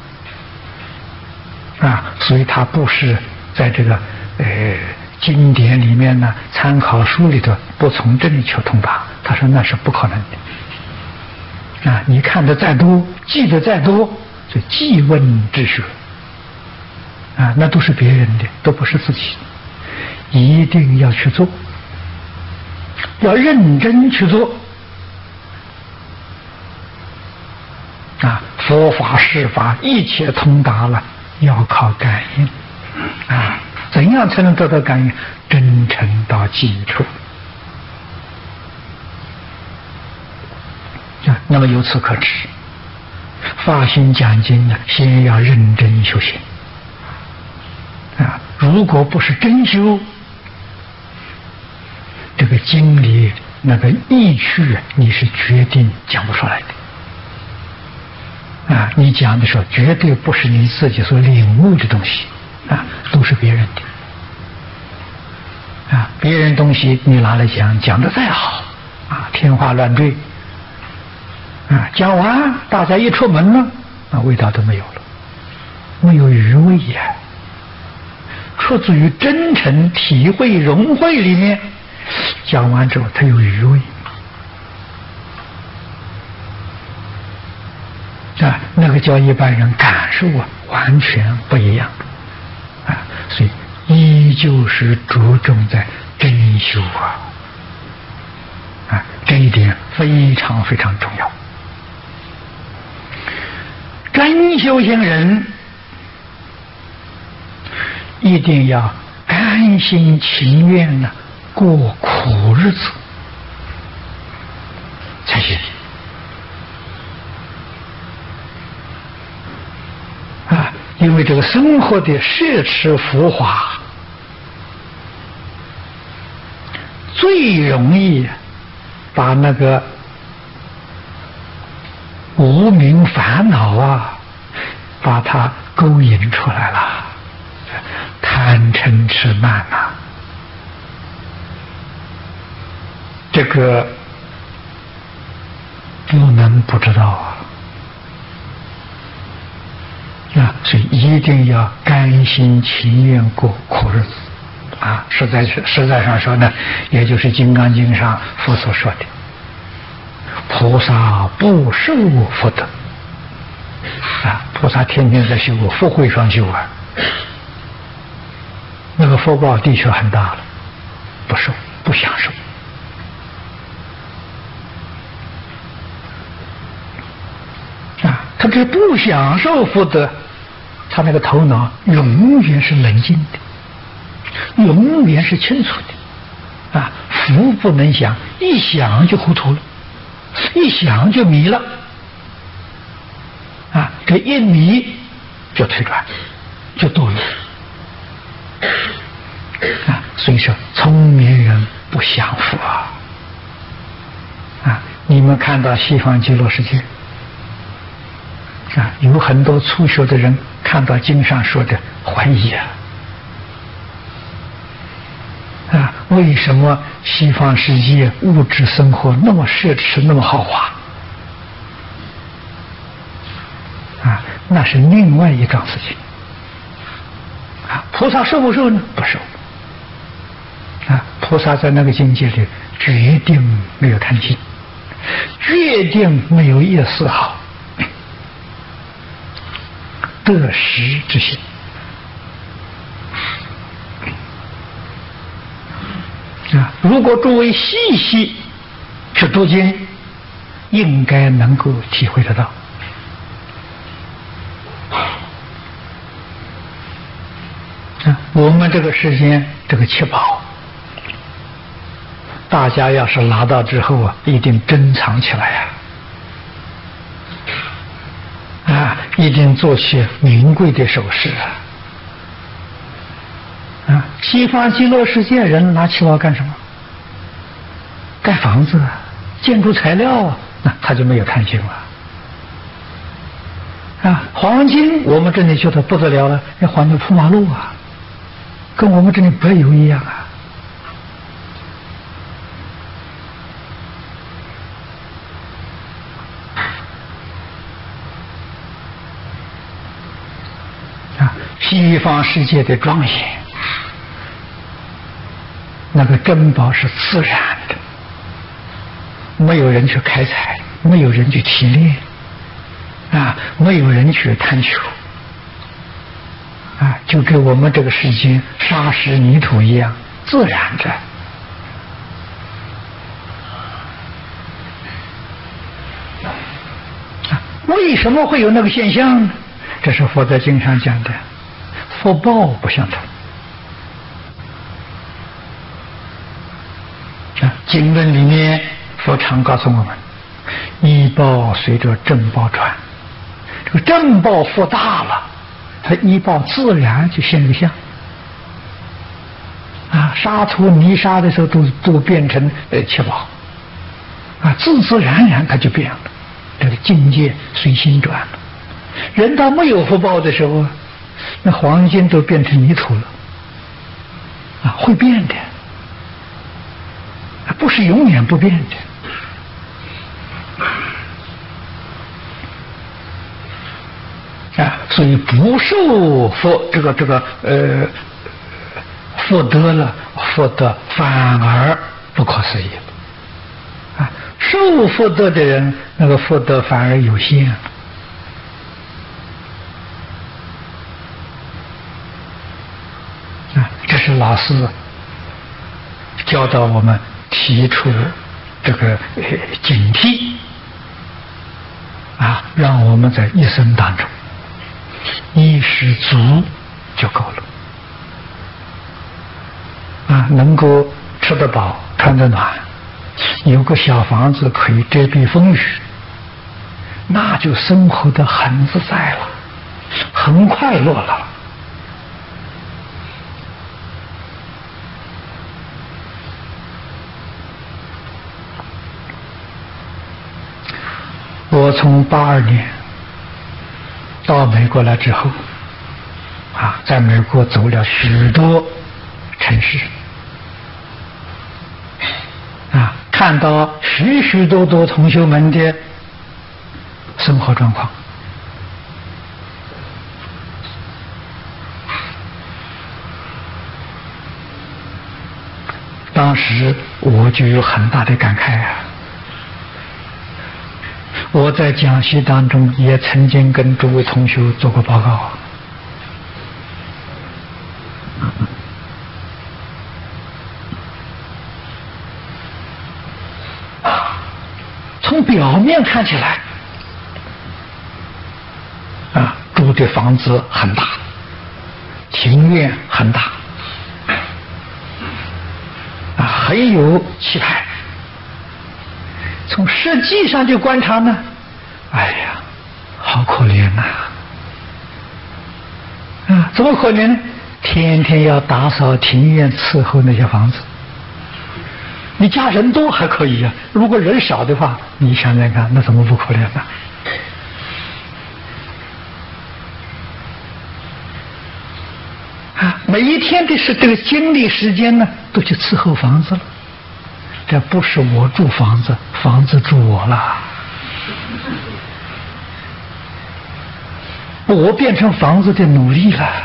啊，所以他不是在这个呃经典里面呢，参考书里头不从这里求通达，他说那是不可能的啊！你看的再多，记得再多，就记问之学啊，那都是别人的，都不是自己的，一定要去做，要认真去做啊！佛法释法一切通达了，要靠感应啊！怎样才能得到感应？真诚到极处啊！ 那么由此可知，发心讲经呢，先要认真修行啊！如果不是真修，这个经里那个意趣，你是决定讲不出来的啊！你讲的时候，绝对不是你自己所领悟的东西啊，都是别人的啊！别人东西你拿来讲，讲得再好啊，天花乱坠。啊，讲完大家一出门了，啊，味道都没有了，没有余味呀。出自于真诚体会融会里面，讲完之后它有余味啊，那个叫一般人感受啊，完全不一样啊，所以依旧是着重在真修啊，啊，这一点非常非常重要。真修行人一定要甘心情愿的过苦日子才行啊！因为这个生活的奢侈浮华，最容易把那个无明烦恼啊，把它勾引出来了，贪嗔痴慢呐、啊，这个不能不知道啊！啊，所以一定要甘心情愿过苦日子啊！实在是实在上说呢，也就是《金刚经》上佛所说的。菩萨不受福德啊！菩萨天天在修福慧双修啊，那个福报的确很大了，不受不享受啊！他这不享受福德，他那个头脑永远是冷静的，永远是清楚的啊！福不能享，一想就糊涂了。一想就迷了啊！这一迷就退转，就堕落啊！所以说，聪明人不享福啊！啊，你们看到西方极乐世界啊，有很多初学的人看到经上说的怀疑啊啊！为什么西方世界物质生活那么奢侈，那么豪华？啊，那是另外一桩事情。啊，菩萨受不受呢？不受。啊，菩萨在那个境界里，决定没有贪心，决定没有一丝毫得失之心。啊，如果诸位细细去读经，应该能够体会得到。啊，我们这个时间这个七宝，大家要是拿到之后啊，一定珍藏起来呀、啊，啊，一定做些名贵的首饰啊。啊，西方极乐世界人拿七宝干什么？盖房子啊，建筑材料啊，那他就没有贪心了。啊，黄金我们这里觉得不得了了，那黄金铺马路啊，跟我们这里柏油一样啊。啊，西方世界的庄严。那个珍宝是自然的，没有人去开采，没有人去提炼，啊，没有人去贪求，啊，就跟我们这个世间沙石泥土一样，自然的。啊，为什么会有那个现象呢？这是佛在经上讲的，福报不相同。经论里面佛常告诉我们， 医报随着正报传，这个正报复大了，它医报自然就现个相。啊，沙土泥沙的时候都都变成呃七宝，啊，自自然然它就变了，这个境界随心转了。人到没有福报的时候，那黄金都变成泥土了，啊，会变的，不是永远不变的。啊，所以不受福这个这个呃。福德了，福德反而不可思议了啊！受福德的人，那个福德反而有限了啊！这是老师教导我们提出这个呃警惕啊，让我们在一生当中衣食足就够了。啊，能够吃得饱，穿得暖，有个小房子可以遮蔽风雨，那就生活得很自在了，很快乐了。我从八二年到美国来之后，啊，在美国走了许多城市。啊，看到许许多多同学们的生活状况，当时我就有很大的感慨啊！我在讲习当中也曾经跟诸位同学做过报告。从表面看起来，啊，住的房子很大，庭院很大，啊，很有气派。从实际上去观察呢，哎呀，好可怜呐！啊，怎么可怜呢？天天要打扫庭院，伺候那些房子。你家人多还可以呀、啊，如果人少的话，你想想看，那怎么不可怜呢？啊，每一天的是这个精力时间呢，都去伺候房子了。这不是我住房子，房子住我了。我变成房子的奴隶了。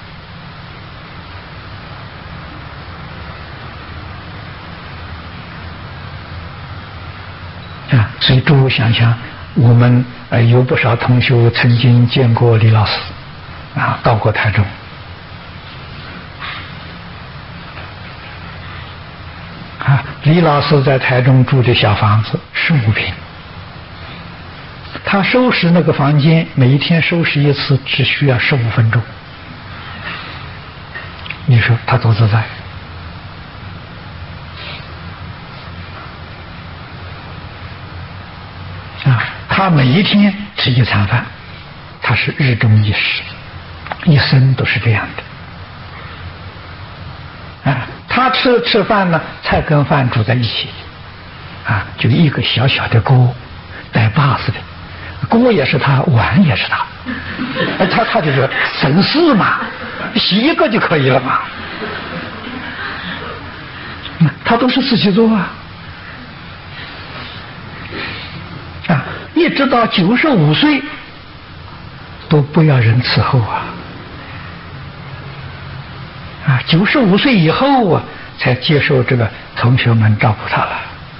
啊，所以诸位想想，我们呃有不少同学曾经见过李老师，啊，到过台中。啊，李老师在台中住的小房子十五平，他收拾那个房间，每一天收拾一次，只需要十五分钟。你说他多自在？啊，他每一天吃一餐饭，他是日中一食，一生都是这样的。啊，他吃吃饭呢，菜跟饭煮在一起，啊，就一个小小的锅，带把子的，锅也是他，碗也是他，他他就是省事嘛，洗一个就可以了嘛，他都是自己做啊。啊，一直到九十五岁都不要人伺候啊！啊，九十五岁以后啊，才接受这个同学们照顾他了。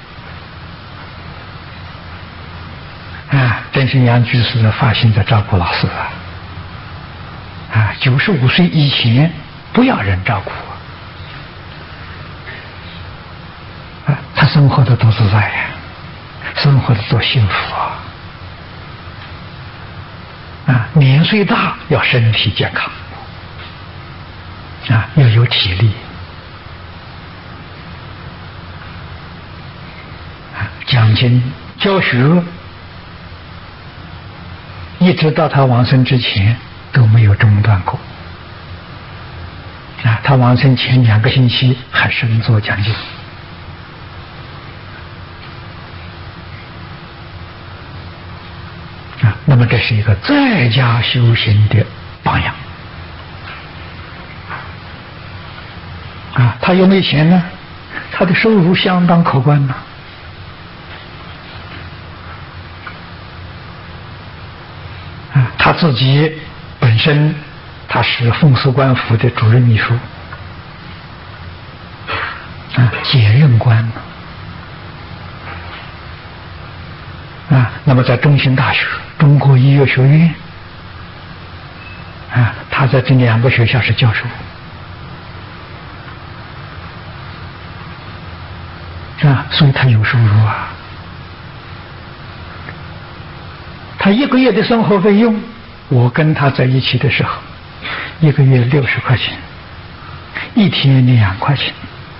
啊，郑信阳居士的发心在照顾老师啊！啊，九十五岁以前不要人照顾啊！他生活的多自在呀！生活的多幸福啊！啊，年岁大要身体健康，啊，要有体力，啊，讲经教学一直到他往生之前都没有中断过。啊，他往生前两个星期还身作讲经。啊，那么这是一个在家修行的榜样。啊，他有没有钱呢？他的收入相当可观呢。啊，他自己本身他是奉祀官府的主任秘书，啊，兼任官。啊，那么在中兴大学、中国医药学院，啊，他在这两个学校是教授。啊，所以他有收入啊。他一个月的生活费用，我跟他在一起的时候，一个月六十块钱，一天两块钱。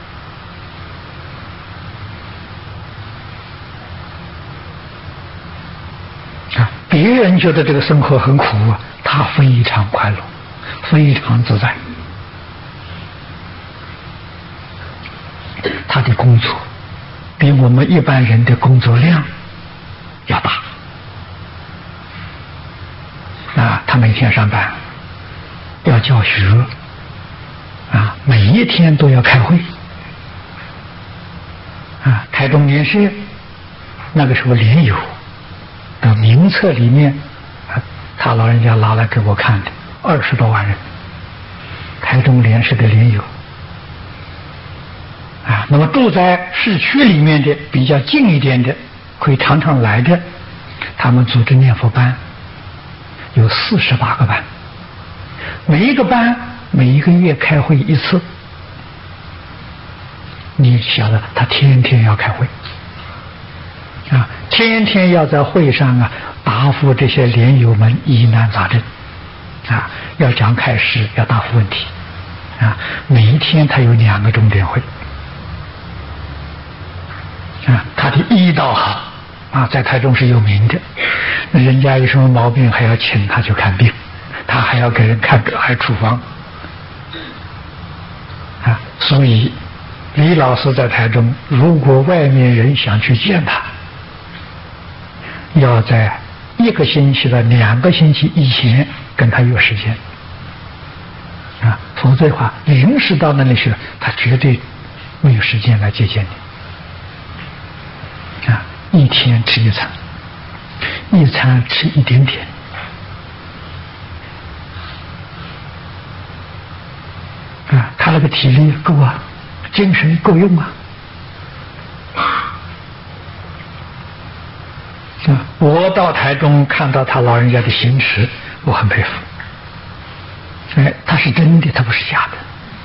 啊，别人觉得这个生活很苦啊，他非常快乐，非常自在。他的工作比我们一般人的工作量要大。啊，他每天上班要教学，啊，每一天都要开会。啊，台中联社那个时候联友的名册里面，啊，他老人家拿来给我看的，二十多万人，台中联社的联友。啊，那么住在市区里面的比较近一点的，可以常常来的，他们组织念佛班，有四十八个班，每一个班每一个月开会一次。你晓得，他天天要开会，啊，天天要在会上啊答复这些莲友们疑难杂症，啊，要讲开示，要答复问题，啊，每一天他有两个钟点会。啊，他的医道好啊，在台中是有名的。人家有什么毛病，还要请他去看病，他还要给人看诊，还处方。啊，所以李老师在台中，如果外面人想去见他，要在一个星期到两个星期以前跟他有时间。啊，否则的话，临时到那里去，他绝对没有时间来接见你。啊，一天吃一餐，一餐吃一点点。啊，他那个体力够啊，精神够用啊。啊，我到台中看到他老人家的行持，我很佩服。哎，他是真的，他不是假的。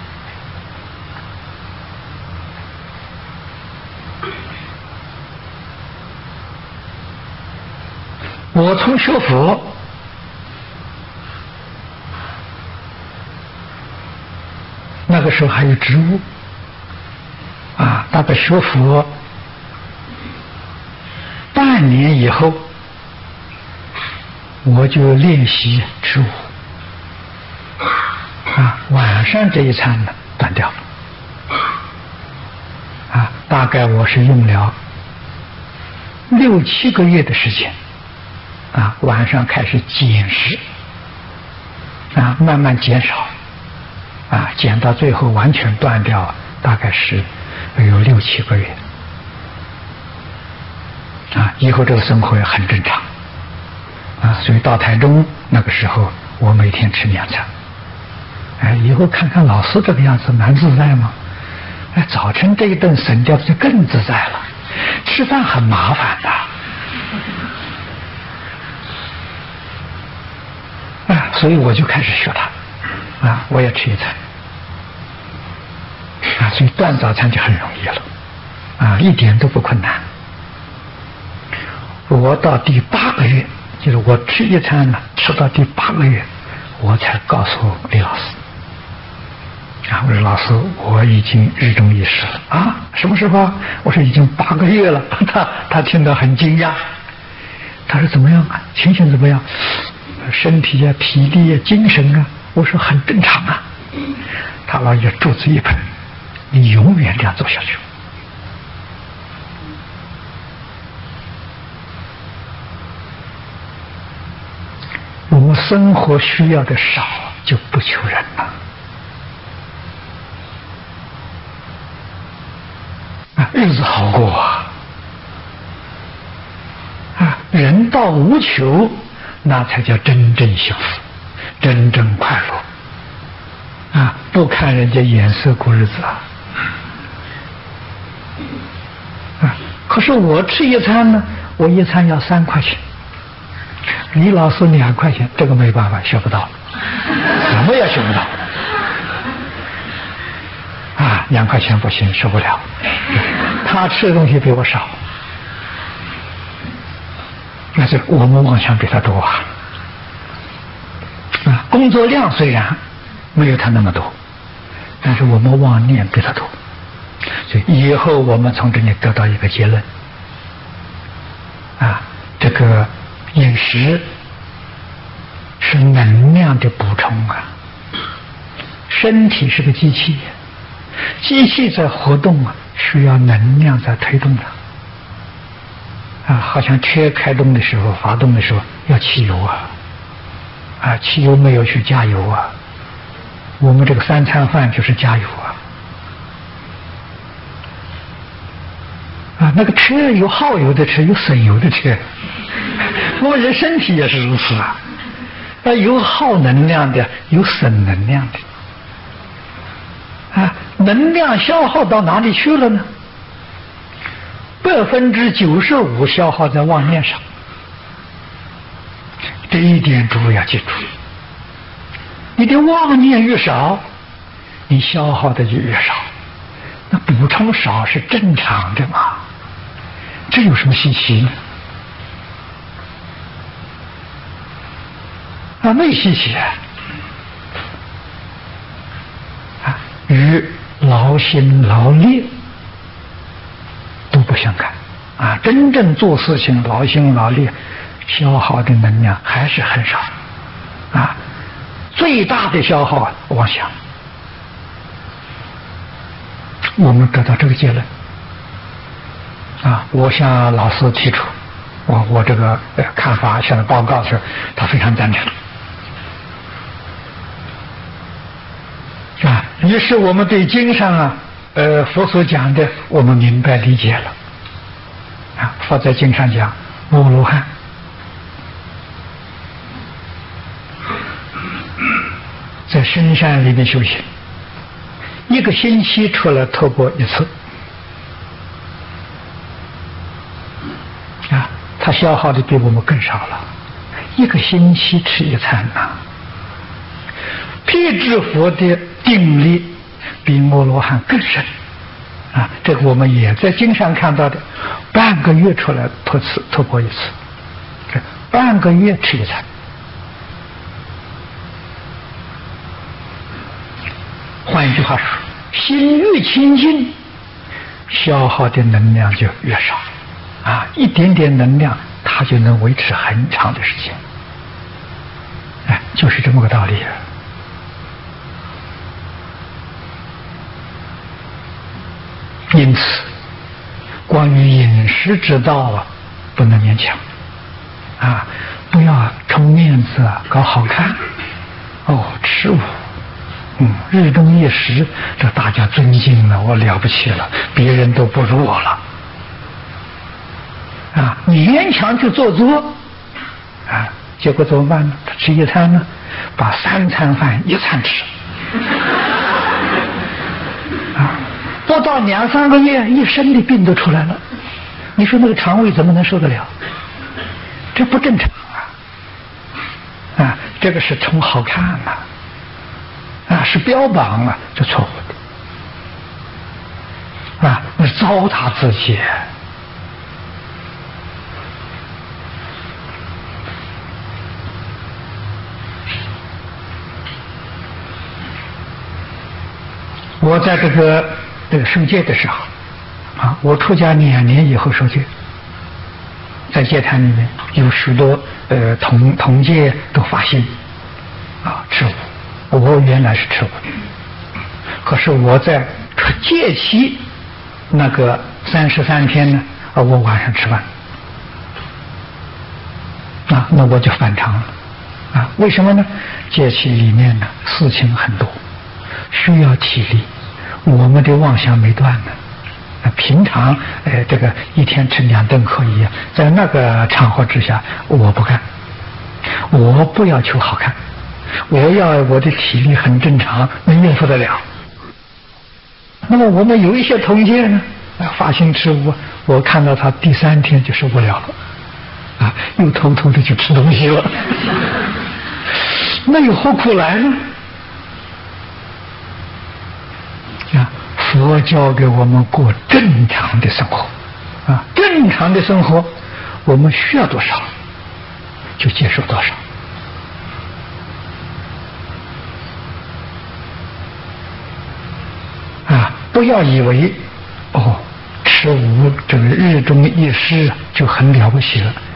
我从学佛那个时候还有职务啊，大概学佛半年以后，我就练习持午啊，晚上这一餐呢断掉了啊，大概我是用了六七个月的时间。啊，晚上开始减食，啊，慢慢减少，啊，减到最后完全断掉，大概是有六七个月，啊，以后这个生活也很正常，啊，所以到台中那个时候，我每天吃两餐，哎，以后看看老师这个样子，蛮自在吗？哎，早晨这一顿省掉就更自在了，吃饭很麻烦的。啊，所以我就开始学他，啊，我也吃一餐，啊，所以断早餐就很容易了，啊，一点都不困难。我到第八个月，就是我吃一餐呢，吃到第八个月，我才告诉李老师，啊，我说老师，我已经日中一时了。啊，什么时候？我说已经八个月了。他他听得很惊讶， 他说怎么样啊？情形怎么样？身体啊，体力啊，精神啊。我说很正常啊。他老爷柱子一拍，你永远这样走下去。我们生活需要的少，就不求人了。啊，日子好过啊！啊，人到无求，那才叫真正幸福，真正快乐。啊，不看人家眼色过日子啊！啊，可是我吃一餐呢，我一餐要三块钱。李老师两块钱，这个没办法，学不到，怎么也学不到。啊，两块钱不行，受不了。他吃的东西比我少，那是我们妄想比他多啊。啊，工作量虽然没有他那么多，但是我们妄念比他多，所以以后我们从这里得到一个结论：啊，这个饮食是能量的补充啊，身体是个机器，机器在活动啊，需要能量在推动的啊，好像车开动的时候，发动的时候要汽油啊，啊，汽油没有去加油啊，我们这个三餐饭就是加油啊，啊，那个车有耗油的车，有省油的车。我们人身体也是如此啊，啊，有耗能量的，有省能量的，啊，能量消耗到哪里去了呢？百分之九十五消耗在妄念上，这一点诸位要记住。你的妄念越少，你消耗的就越少，那补充少是正常的嘛，这有什么稀奇呢？啊，没稀奇啊！啊，与劳心劳力都不相干啊！真正做事情劳心劳力，消耗的能量还是很少啊！最大的消耗啊，妄想。我们得到这个结论啊！我向老师提出我我这个看法，向他报告的时候，他非常赞成。啊，于是我们对经上啊，呃，佛所讲的，我们明白理解了。啊，佛在经上讲，摩罗汉在深山里面修行，一个星期出来透过一次。啊，他消耗的比我们更少了，一个星期吃一餐呐。辟支佛的定力比摩罗汉更深啊！这个我们也在经上看到的，半个月出来脱次脱过一次，这半个月吃一餐。换一句话说，心越清净，消耗的能量就越少啊！一点点能量，它就能维持很长的时间。哎，就是这么个道理啊！因此，关于饮食之道啊，不能勉强啊，不要充面子啊，搞好看哦，吃我，嗯，日中一时，这大家尊敬了，我了不起了，别人都不如我了啊！你勉强去做作啊，结果怎么办呢？他吃一餐呢，把三餐饭一餐吃啊。不到两三个月，一身的病都出来了。你说那个肠胃怎么能受得了？这不正常啊！啊，这个是充好看啊，啊，是标榜啊，这错误的啊，那是糟蹋自己。我在这个。这个受戒的时候，啊，我出家两年以后受戒，在在戒坛里面有许多呃同同戒都发心啊吃五，我原来是吃五，可是我在出戒期那个三十三天呢，啊我晚上吃饭，啊那我就反常了啊，为什么呢？戒期里面呢事情很多，需要体力，我们的妄想没断呢。平常呃这个一天吃两顿可以，在那个场合之下我不干，我不要求好看，我要我的体力很正常，能应付得了。那么我们有一些同戒呢，发心吃五，我看到他第三天就受不了了，啊，又偷偷的去吃东西了。那又何苦来呢？啊，佛教给我们过正常的生活，啊，正常的生活，我们需要多少，就接受多少。啊，不要以为哦，吃五这个日中一时就很了不起了，